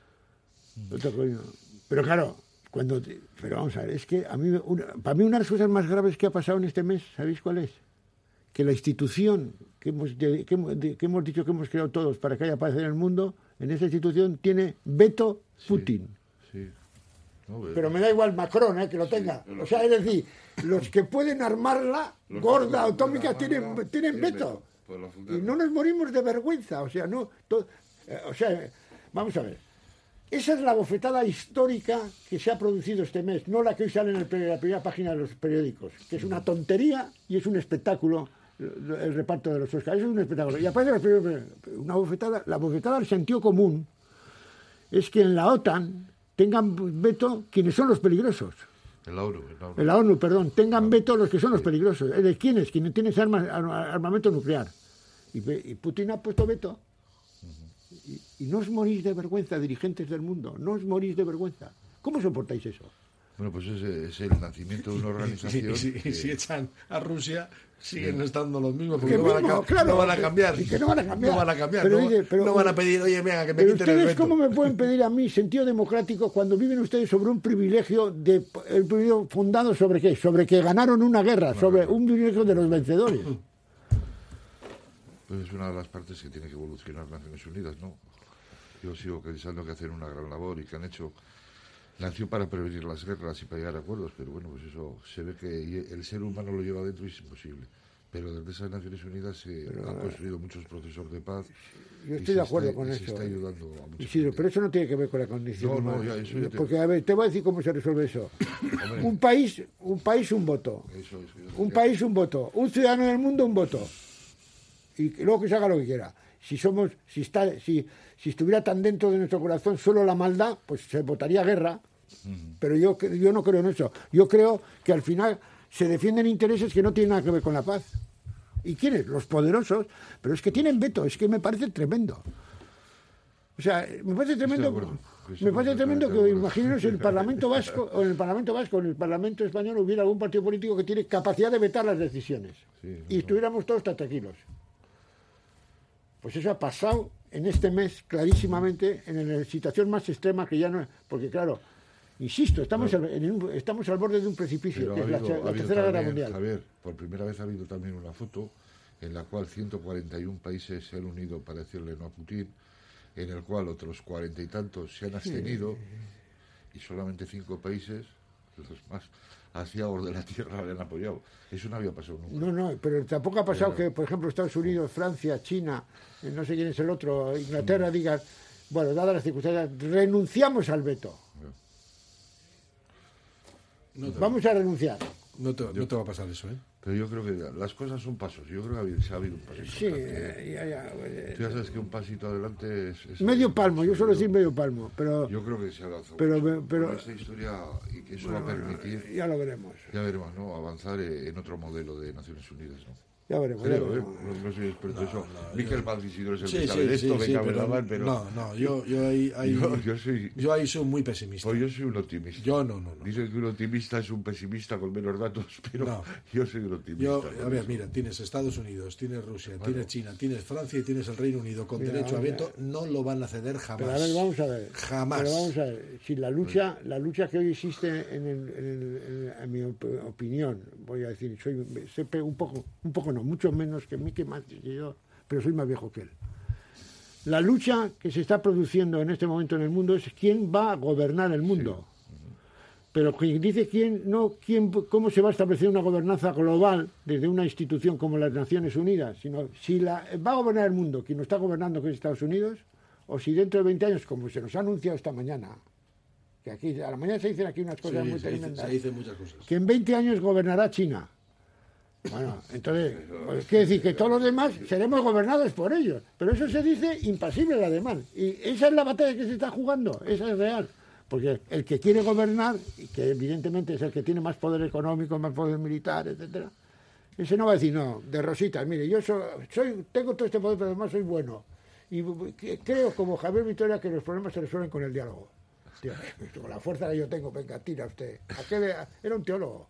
Otro camino. Pero claro, cuando te- pero vamos a ver, es que a mí una- para mí una de las cosas más graves que ha pasado en este mes, ¿sabéis cuál es? Que la institución que hemos, de- que, hemos- de- que hemos dicho que hemos creado todos para que haya paz en el mundo, en esa institución tiene veto Putin. Sí. No, Pero me da igual Macron, ¿eh? Que lo tenga. O sea, es decir, los que pueden armarla Los gorda que atómica pueden tienen, armarla, tienen tienen veto. veto. Pues la fundaron. Y no nos morimos de vergüenza. O sea, no. to- eh, o sea, eh, vamos a ver. Esa es la bofetada histórica que se ha producido este mes, no la que hoy sale en el pe- la primera página de los periódicos, que es una tontería y es un espectáculo el, el reparto de los Oscars. Eso es un espectáculo. Y aparte, una bofetada, la bofetada del sentido común es que en la OTAN tengan veto quienes son los peligrosos. El ONU. El ONU. En la ONU, perdón, tengan veto los que son los peligrosos. Es de quiénes, quienes tienen armas, ar- armamento nuclear. Y, ve- y Putin ha puesto veto. Y, y no os morís de vergüenza, dirigentes del mundo. No os morís de vergüenza. ¿Cómo soportáis eso? Bueno, pues es, es el nacimiento de una Y organización. si, que- si echan a Rusia, siguen estando los mismos, Que porque no van, a, mismo, ca- claro, no van a cambiar. y que no van a cambiar. No van a cambiar. Pero no, dice, pero- no van a pedir, oye, venga, que me Pero quiten el ustedes, veto. ¿cómo me pueden pedir a mí sentido democrático cuando viven ustedes sobre un privilegio de el privilegio fundado sobre qué? Sobre que ganaron una guerra, sobre un privilegio de los vencedores. Pues es una de las partes que tiene que evolucionar Naciones Unidas, ¿no? Yo sigo pensando que hacen una gran labor y que han hecho nació para prevenir las guerras y para llegar a acuerdos, pero bueno, pues eso se ve que el ser humano lo lleva dentro y es imposible. Pero desde esas Naciones Unidas se han construido muchos procesos de paz. Yo y estoy se de acuerdo está- con y eso. Se está ¿eh? ayudando a mucha Isidro, gente. pero eso no tiene que ver con la condición No, no, humana. ya, eso ya te- Porque, a ver, te voy a decir cómo se resuelve eso. Hombre. Un país, un país, un voto. Eso es, eso Un ya- país, un voto. Un ciudadano del mundo, un voto. Y que luego que se haga lo que quiera. Si somos, si está, si, si estuviera tan dentro de nuestro corazón solo la maldad, pues se votaría guerra. Pero yo, cre- yo no creo en eso. Yo creo que al final se defienden intereses que no tienen nada que ver con la paz. ¿Y quiénes? Los poderosos. Pero es que tienen veto. Es que me parece tremendo. O sea, me parece tremendo. acuerdo. Estoy Me parece completamente tremendo de que acuerdo. imaginaros en el Parlamento Vasco o en el Parlamento Vasco, en el Parlamento español hubiera algún partido político que tiene capacidad de vetar las decisiones. Sí, Y estuviéramos todos tan tranquilos. Pues eso ha pasado en este mes clarísimamente en la situación más extrema que ya no es. Porque claro, insisto, estamos, al, en un- estamos al borde de un precipicio, Pero que ha es la, habido- la ha habido Tercera Guerra también, Mundial. Javier, por primera vez ha habido también una foto en la cual ciento cuarenta y uno países se han unido para decirle no a Putin, en el cual otros cuarenta y tantos se han abstenido y solamente cinco países, los más asiagos de la tierra, le han apoyado. Eso no había pasado nunca. No, no, pero tampoco ha pasado Pero- que, por ejemplo, Estados Unidos, Francia, China, eh, no sé quién es el otro, Inglaterra, digan, bueno, dadas las circunstancias, renunciamos al veto. No te, Vamos a renunciar. no te- no te va a pasar eso, ¿eh? Pero yo creo que las cosas son pasos. Yo creo que ha habido, se ha habido un pasito. Sí, adelante. eh, ya, ya, eh, Tú ya sabes que un pasito adelante es... es- medio es- palmo, yo suelo yo- decir medio palmo, pero Yo creo que se ha lanzado Pero- mucho pero- con esta historia y que eso va a permitir, ya lo veremos. ya veremos, ¿no? Avanzar eh, en otro modelo de Naciones Unidas, ¿no? Ya veremos. Creo, ya veremos. ¿eh? No, no soy experto en No, eso. no, Miquel yo- Valdisidro es el Sí, que sabe sí, de esto, sí, me sí, cabe pero, la mano, pero... no, no, yo, yo ahí, ahí- Yo, yo soy... yo ahí soy muy pesimista. Pues yo soy un optimista. Yo no, no, no. Dicen que un optimista es un pesimista con menos datos, pero No. yo soy un optimista. Yo, por a ver, eso. mira, tienes Estados Unidos, tienes Rusia, Bueno. tienes China, tienes Francia y tienes el Reino Unido con Mira, derecho a mira. veto, no lo van a ceder jamás. Pero a ver, vamos a ver. Jamás. Pero vamos a ver. Si la lucha, la lucha que hoy existe, en, el, en, el- en- en mi op- opinión, voy a decir, soy, sé pe- un poco, un poco no, mucho menos que mí, que más que yo, pero soy más viejo que él. La lucha que se está produciendo en este momento en el mundo es quién va a gobernar el mundo. Pero quien dice quién, no quién, cómo se va a establecer una gobernanza global desde una institución como las Naciones Unidas, sino si la, va a gobernar el mundo quien lo está gobernando, que es Estados Unidos, o si dentro de veinte años, como se nos ha anunciado esta mañana, que aquí a la mañana se dicen aquí unas cosas Sí, muy se, dice- tremendas, se dicen muchas cosas. que en veinte años gobernará China. Bueno, entonces, pues, quiere decir que todos los demás seremos gobernados por ellos. Pero eso se dice impasible además. Y esa es la batalla que se está jugando, esa es real. Porque el que quiere gobernar, y que evidentemente es el que tiene más poder económico, más poder militar, etcétera, ese no va a decir, no, de rositas, mire, yo soy, soy tengo todo este poder, pero además soy bueno. Y que- creo, como Javier Vitoria, que los problemas se resuelven con el diálogo. Tío, con la fuerza que yo tengo, venga, tira usted. ¿A qué le- Era un teólogo.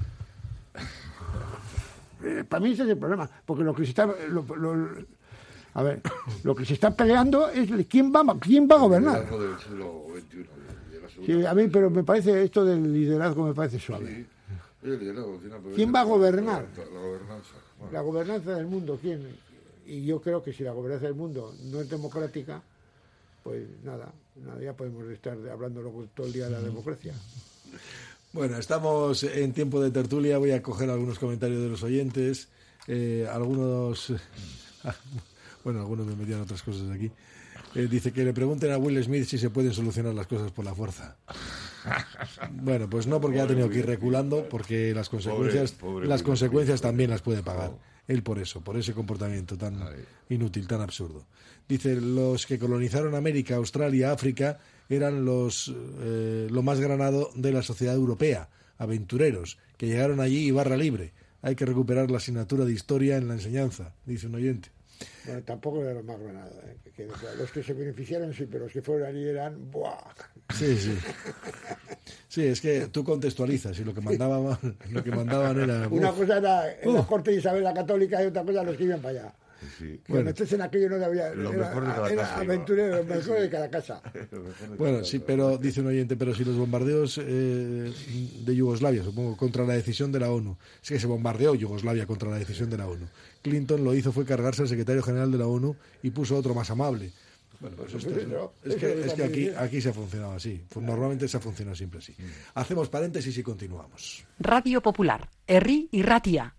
Eh, para mí ese es el problema, porque lo que se está... lo- lo- a ver, lo que se está peleando es quién va, quién va a gobernar. El liderazgo del siglo veintiuno, de la Sí, segunda- a mí, pero me parece esto del liderazgo me parece suave. Sí, es el liderazgo, al final, pero ¿Quién es va a la- gobernar? La, la gobernanza. Bueno, La gobernanza del mundo, ¿quién? Y yo creo que si la gobernanza del mundo no es democrática, pues nada, nada ya podemos estar hablando luego todo el día de la democracia. Bueno, estamos en tiempo de tertulia. Voy a coger algunos comentarios de los oyentes. Eh, algunos. Bueno, algunos me metían otras cosas aquí. Eh, dice que le pregunten a Will Smith si se pueden solucionar las cosas por la fuerza. Bueno, pues no, porque ha tenido que ir reculando, porque las consecuencias, Pobre- pobre las Will consecuencias Smith, también las puede pobre. pagar. Él por eso, por ese comportamiento tan Ay. inútil, tan absurdo. Dice, los que colonizaron América, Australia, África, eran los eh, lo más granado de la sociedad europea, aventureros, que llegaron allí y barra libre. Hay que recuperar la asignatura de historia en la enseñanza, dice un oyente. Bueno, tampoco de los más granados. ¿eh? Que, que los que se beneficiaron sí, pero los que fueron allí eran... ¡buah! Sí, sí. Sí, es que tú contextualizas y lo que mandaban, lo que mandaban era... Una uf. cosa era en la Uh. corte de Isabel la Católica y otra cosa los que iban para allá. sí. Que Bueno. meterse en aquello no había... Lo era, mejor de cada era casa, aventurero, lo iba. mejor de cada casa. Lo mejor de Bueno, todo. sí, pero dice un oyente, pero si los bombardeos eh, de Yugoslavia, supongo, contra la decisión de la ONU, es que se bombardeó Yugoslavia contra la decisión de la ONU. Clinton lo hizo fue cargarse al secretario general de la ONU y puso otro más amable. Bueno, pues esto es, Eso- es eso que, lo es que aquí, también. aquí se ha funcionado así. Normalmente se ha funcionado siempre así. Hacemos paréntesis y continuamos. Radio Popular, Herri y Ratia.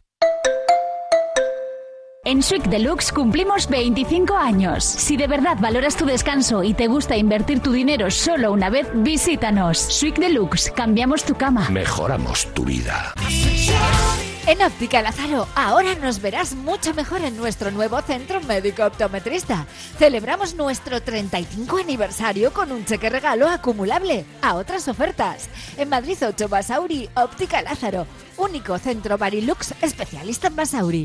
En Suic Deluxe cumplimos veinticinco años. Si de verdad valoras tu descanso y te gusta invertir tu dinero solo una vez, visítanos. Suic Deluxe, cambiamos tu cama. Mejoramos tu vida. En Óptica Lázaro, ahora nos verás mucho mejor en nuestro nuevo centro médico optometrista. Celebramos nuestro treinta y cinco aniversario con un cheque regalo acumulable a otras ofertas. En Madrid ocho Basauri, Óptica Lázaro, único centro Barilux especialista en Basauri.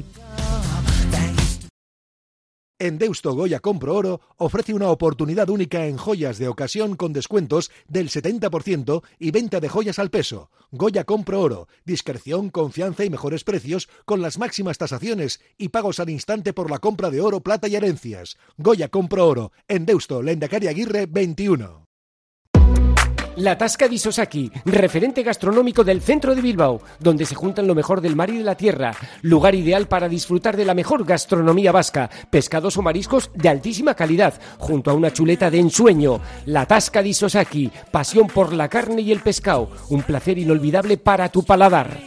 En Deusto Goya Compro Oro ofrece una oportunidad única en joyas de ocasión con descuentos del setenta por ciento y venta de joyas al peso. Goya Compro Oro, discreción, confianza y mejores precios con las máximas tasaciones y pagos al instante por la compra de oro, plata y herencias. Goya Compro Oro, en Deusto, Lehendakari Aguirre veintiuno. La Tasca di Sosaki, referente gastronómico del centro de Bilbao, donde se juntan lo mejor del mar y de la tierra. Lugar ideal para disfrutar de la mejor gastronomía vasca, pescados o mariscos de altísima calidad, junto a una chuleta de ensueño. La Tasca di Sosaki, pasión por la carne y el pescado, un placer inolvidable para tu paladar.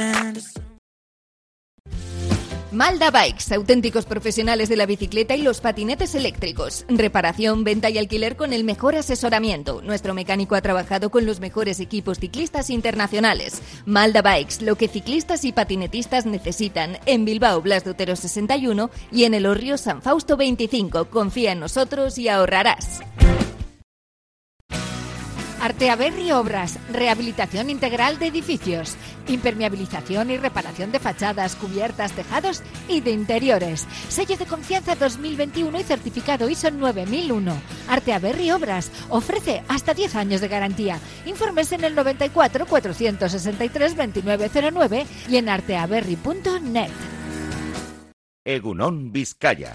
Malda Bikes, auténticos profesionales de la bicicleta y los patinetes eléctricos. Reparación, venta y alquiler con el mejor asesoramiento. Nuestro mecánico ha trabajado con los mejores equipos ciclistas internacionales. Malda Bikes, lo que ciclistas y patinetistas necesitan. En Bilbao, Blas de Otero sesenta y uno y en El Hórreo, San Fausto veinticinco. Confía en nosotros y ahorrarás. Artea Berry Obras, rehabilitación integral de edificios, impermeabilización y reparación de fachadas, cubiertas, tejados y de interiores. Sello de confianza dos mil veintiuno y certificado I S O nueve mil uno. Artea Berry Obras ofrece hasta diez años de garantía. Informes en el noventa y cuatro, cuatrocientos sesenta y tres, veintinueve cero nueve y en arteaberry punto net. Egunon Vizcaya.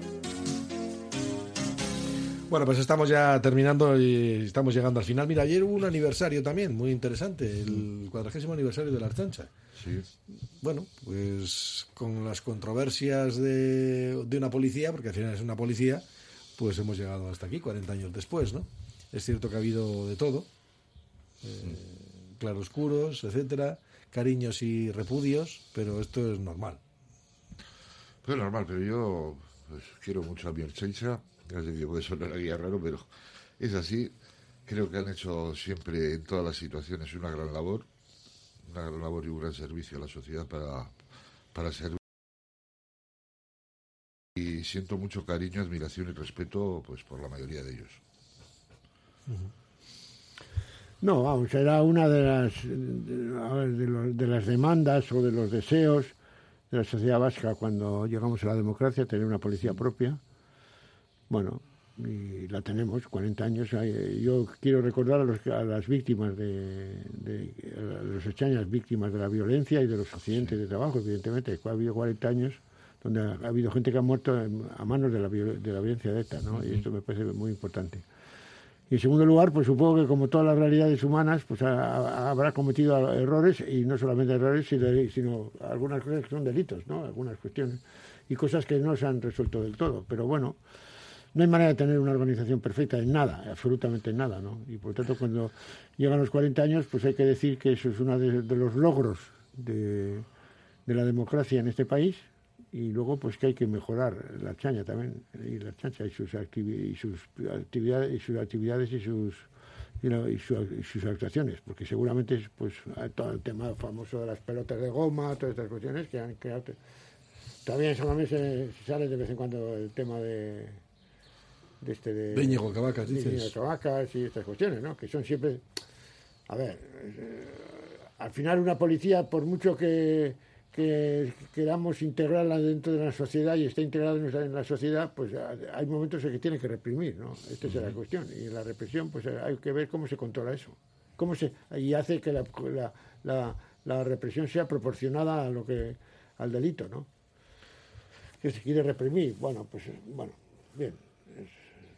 Bueno, pues estamos ya terminando y estamos llegando al final. Mira, ayer hubo un aniversario también, muy interesante, el cuadragésimo aniversario de la Archancha. Sí. Bueno, pues con las controversias de, de una policía, porque al final es una policía, pues hemos llegado hasta aquí, cuarenta años después, ¿no? Es cierto que ha habido de todo, eh, claroscuros, etcétera, cariños y repudios, pero esto es normal. Pues es normal, pero yo pues, quiero mucho a mi Archancha. Ya sé que puede sonar aquí raro, pero es así. Creo que han hecho siempre en todas las situaciones una gran labor, una gran labor y un gran servicio a la sociedad para, para servir. Y siento mucho cariño, admiración y respeto pues por la mayoría de ellos. No, vamos, era una de las, de, a ver, de, los, de las demandas o de los deseos de la sociedad vasca cuando llegamos a la democracia, tener una policía propia. Bueno, y la tenemos, cuarenta años. Yo quiero recordar a, los, a las víctimas de, de a los ertzainas víctimas de la violencia y de los accidentes de trabajo, evidentemente. Ha habido cuarenta años donde ha, ha habido gente que ha muerto a manos de la, de la violencia de ETA, ¿no? Y esto me parece muy importante. Y en segundo lugar, pues supongo que como todas las realidades humanas, pues ha, ha, habrá cometido errores, y no solamente errores, sino, sino algunas cosas que son delitos, ¿no? Algunas cuestiones. Y cosas que no se han resuelto del todo. Pero bueno, no hay manera de tener una organización perfecta en nada, absolutamente en nada, ¿no? Y por tanto, cuando llegan los cuarenta años, pues hay que decir que eso es uno de, de los logros de, de la democracia en este país. Y luego, pues que hay que mejorar la Archancha también, y la Archancha y sus, activi- y sus actividades y sus actividades y sus y, la, y, su, y sus actuaciones, porque seguramente pues todo el tema famoso de las pelotas de goma, todas estas cuestiones que han creado. También solamente se sale de vez en cuando el tema de de este de, de Íñigo Cabacas, dices. De Íñigo Cabacas y estas cuestiones, ¿no? Que son siempre, a ver, eh, al final una policía, por mucho que que queramos integrarla dentro de la sociedad y está integrada en la sociedad, pues hay momentos en que tiene que reprimir, ¿no? Esta es la cuestión. Y en la represión, pues hay que ver cómo se controla eso. Cómo se y hace que la, la, la, la represión sea proporcionada a lo que al delito, ¿no? Que se quiere reprimir, bueno, pues bueno, bien. Es...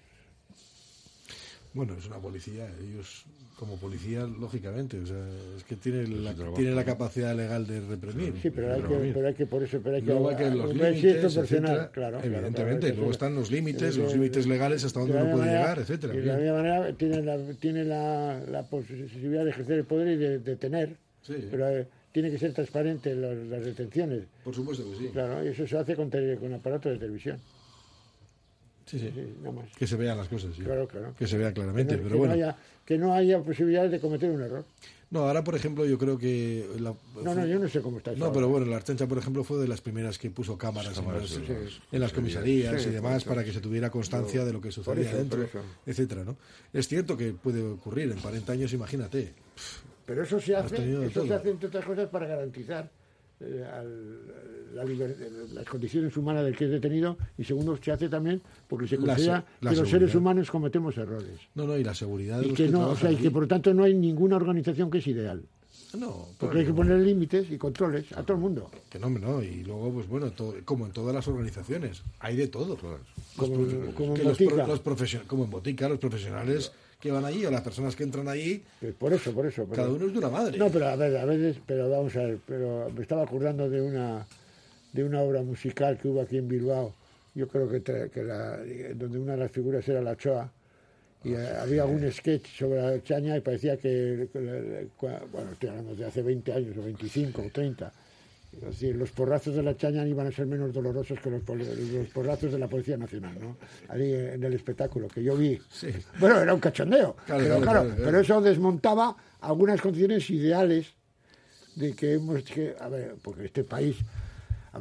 Bueno, es una policía, ellos como policía, lógicamente, o sea, es que tiene la, tiene la capacidad legal de reprimir. Sí, pero hay que, pero hay que por eso, pero hay que, luego hay que los límites, etcétera, claro, evidentemente, claro, luego están los límites, los límites legales hasta donde uno puede manera, llegar, etcétera. Y de la misma manera tiene la, tiene la, la posibilidad de ejercer el poder y de detener, sí, pero eh, tiene que ser transparente las, las detenciones. Por supuesto que sí. Claro, y eso se hace con, tele, con aparato de televisión. Sí, sí, sí, nada más. Que se vean las cosas, sí. Claro, claro. Que se vea claramente, que no, pero que bueno. No haya, que no haya posibilidades de cometer un error. No, ahora, por ejemplo, yo creo que... La, no, no, yo no sé cómo está eso. No, ahora. Pero bueno, la Archancha, por ejemplo, fue de las primeras que puso cámaras, sí, cámaras en, las, sí, en las comisarías sí, y demás para que se tuviera constancia no, de lo que sucedía eso, dentro, etcétera, ¿no? Es cierto que puede ocurrir en cuarenta años, imagínate. Pero eso se hace, eso se hace entre otras cosas para garantizar eh, al, la liber, las condiciones humanas del que es detenido, y segundo se hace también porque se considera la, la que los seres humanos cometemos errores. No, no, y la seguridad de y los que, que no, o sea, y que por lo tanto no hay ninguna organización que es ideal. No, porque hay que poner límites y controles a todo el mundo. Que no, no, y luego, pues bueno, todo, como en todas las organizaciones, hay de todo. Como, los, como, en los, pro, los profesion, como en Botica, los profesionales que van allí, o las personas que entran allí, pues por eso, por eso. Pero, cada uno es de una madre. No, pero a ver, a veces, pero vamos a ver, pero me estaba acordando de una de una obra musical que hubo aquí en Bilbao, yo creo que, que la, donde una de las figuras era la Choa, y ah, había algún sí. sketch sobre la Chaña y parecía que, que, bueno, estoy hablando de hace veinte años, o veinticinco, o treinta, es decir, los porrazos de la Chaña iban a ser menos dolorosos que los, los porrazos de la Policía Nacional, ¿no? Ahí en el espectáculo que yo vi. Sí. Bueno, era un cachondeo, claro, pero claro, claro, claro, pero eso desmontaba algunas condiciones ideales de que hemos que, a ver, porque este país, a ver,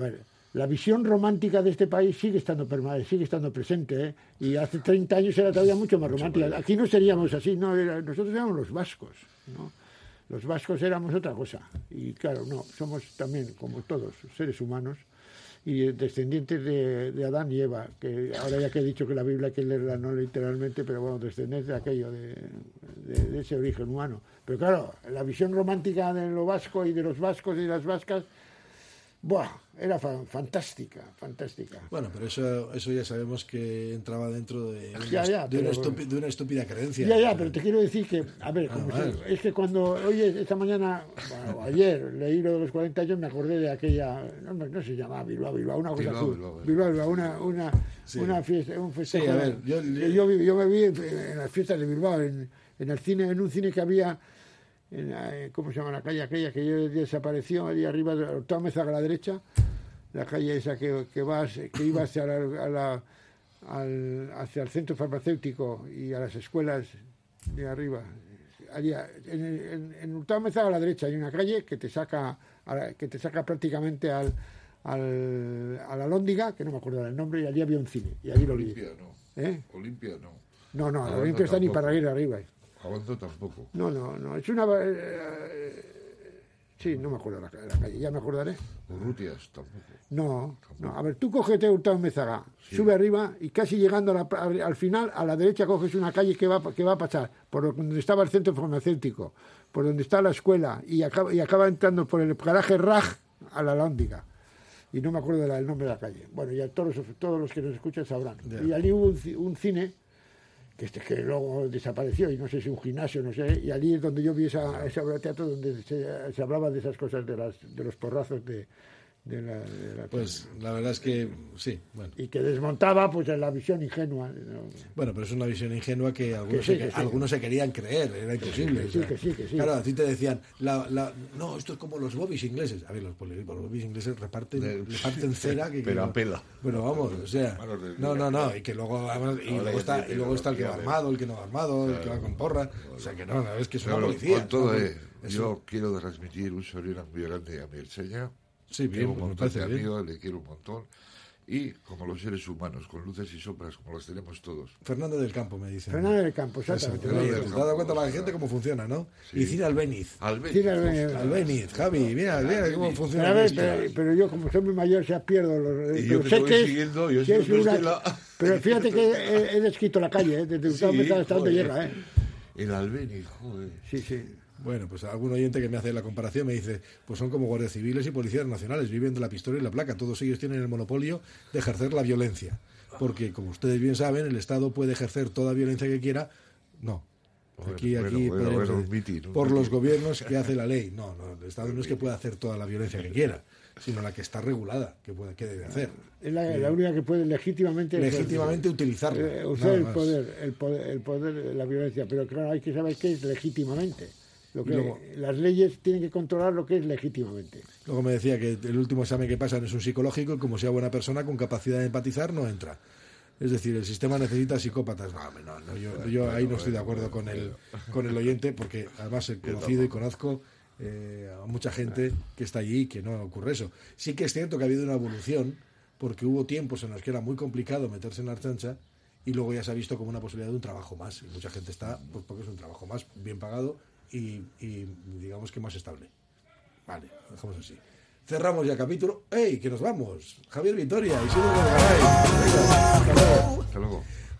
la visión romántica de este país sigue estando permanente, sigue estando presente, ¿eh? Y hace treinta años era todavía mucho más romántica. Aquí no seríamos así, no, era, nosotros éramos los vascos, ¿no? Los vascos éramos otra cosa. Y claro, no, somos también, como todos, seres humanos y descendientes de, de Adán y Eva, que ahora ya que he dicho que la Biblia hay que leerla no literalmente, pero bueno, descendientes de aquello, de, de, de ese origen humano. Pero claro, la visión romántica de lo vasco y de los vascos y las vascas, ¡buah! Era fa- fantástica, fantástica. Bueno, pero eso, eso ya sabemos que entraba dentro de una, Ya, ya, de una, pero- estupi- de una estúpida creencia. Ya, ya, pero te quiero decir que, a ver, Ah, como vale. si- es que cuando, oye, esta mañana, bueno, ayer, leí lo de los cuarenta años, me acordé de aquella, no, no se llamaba Bilbao, Bilbao, una cosa Bilbao, azul. Bilbao, Bilbao, Bilbao, una, una, Sí. una fiesta, un festejo. Sí, a ver, yo- yo, yo, vi- yo me vi en las fiestas de Bilbao, en, en el cine, en un cine que había, en, eh, ¿cómo se llama la calle aquella? Que ya desapareció, allí arriba, de Hurtado Mézaga a la derecha, la calle esa que, que vas, que iba hacia la, a la- al, hacia el centro farmacéutico y a las escuelas de arriba. Allí, en, en, en Hurtado Mézaga a la derecha hay una calle que te saca, a la- que te saca prácticamente al, al, a la Lóndiga, que no me acuerdo del nombre, y allí había un cine, y allí lo vi. Olimpia no. ¿Eh? Olimpia no. No, no, la Avanzo Olimpia está en tampoco. Iparraguirre arriba. Avanzo tampoco. No, no, no, es una... eh, sí, no me acuerdo la, la calle, ya me acordaré. Urrutias tampoco. No, no, a ver, tú cógete Hurtado Mézaga, Sí. sube arriba y casi llegando a la- al final, a la derecha coges una calle que va, que va a pasar por donde estaba el centro farmacéutico, por donde está la escuela y acaba, y acaba entrando por el garaje Raj a la Lóndiga. Y no me acuerdo del nombre de la calle. Bueno, ya todos, todos los que nos escuchan sabrán. Ya. Y allí hubo un, ci- un cine que, este, que luego desapareció, y no sé si un gimnasio, no sé, y allí es donde yo vi esa, esa obra de teatro donde se, se hablaba de esas cosas, de, las, de los porrazos de, de la... de la- Pues la verdad es que sí, bueno. y que desmontaba pues la visión ingenua, ¿no? Bueno, pero es una visión ingenua que algunos, sí, se, que que- sí. algunos se querían creer, era imposible. que o sí, sea. que sí, que sí. Claro, a ti te decían, la, la, no, esto es como los bobbies ingleses. A ver, los, poli- los bobbies ingleses reparten, De- le parten cera. Que, Pero que- a pela. Bueno, vamos, o sea, Manos de- no, no, no, y que luego, además, y Ahora luego ya está, tiene y luego está el que va tecnología, armado, el que no va armado, el que va con porra. O sea, que no, no, es que es una Claro, policía. con todo, ¿no? eh, Eso- yo quiero transmitir un saludo muy grande a mi Erseña. Sí, bien, Tengo un pues me montón parece de bien. amigos, le quiero un montón. Y como los seres humanos, con luces y sombras, como las tenemos todos. Fernando del Campo, me dice. Fernández del Campo, Eso, exactamente. te Fernando has del dado Campo, cuenta la o sea, gente cómo funciona, ¿no? sí. Y Cine Albéniz. Albéniz. Cine Albéniz. ostras. Albéniz, Javi, mira, mira cómo Pero, funciona. a ver, esto. pero, pero yo como soy muy mayor ya pierdo los... Y pero yo que sé te voy que es- siguiendo, yo que siempre es una- estoy la- Pero fíjate que he, he descrito la calle, ¿eh? Desde Hurtado Sí, Mézaga hasta donde joder. llega, ¿eh? El Albéniz, joder. Sí, sí. Bueno, pues algún oyente que me hace la comparación me dice, pues son como guardias civiles y policías nacionales, viven de la pistola y la placa, todos ellos tienen el monopolio de ejercer la violencia, porque como ustedes bien saben, el Estado puede ejercer toda violencia que quiera, no. Bueno, Aquí, bueno, aquí, bueno, podemos bueno, decir, un mitin, un por mitin. los gobiernos que hace la ley, no, no, el Estado no es que pueda hacer toda la violencia que quiera, sino la que está regulada, que, puede, que debe hacer. Es la, la única que puede legítimamente... Legítimamente utilizarla. Eh, usar nada el más. poder, el poder, el poder de la violencia, pero claro, hay que saber qué es legítimamente. Lo que, Y luego- las leyes tienen que controlar lo que es legítimamente. Luego me decía que el último examen que pasan es un psicológico y como sea buena persona con capacidad de empatizar no entra. Es decir, el sistema necesita psicópatas. No, hombre, no, no, yo, yo ahí no estoy de acuerdo con el, con el oyente porque además he conocido y conozco eh, a mucha gente que está allí y que no ocurre eso. Sí que es cierto que ha habido una evolución porque hubo tiempos en los que era muy complicado meterse en la Archancha y luego ya se ha visto como una posibilidad de un trabajo más. Y mucha gente está pues, porque es un trabajo más bien pagado y, y digamos que más estable. Vale, lo dejamos así. Cerramos ya capítulo. ¡Ey, que nos vamos! Javier Vitoria, Isidro Garay. Venga, hasta luego. Hasta luego.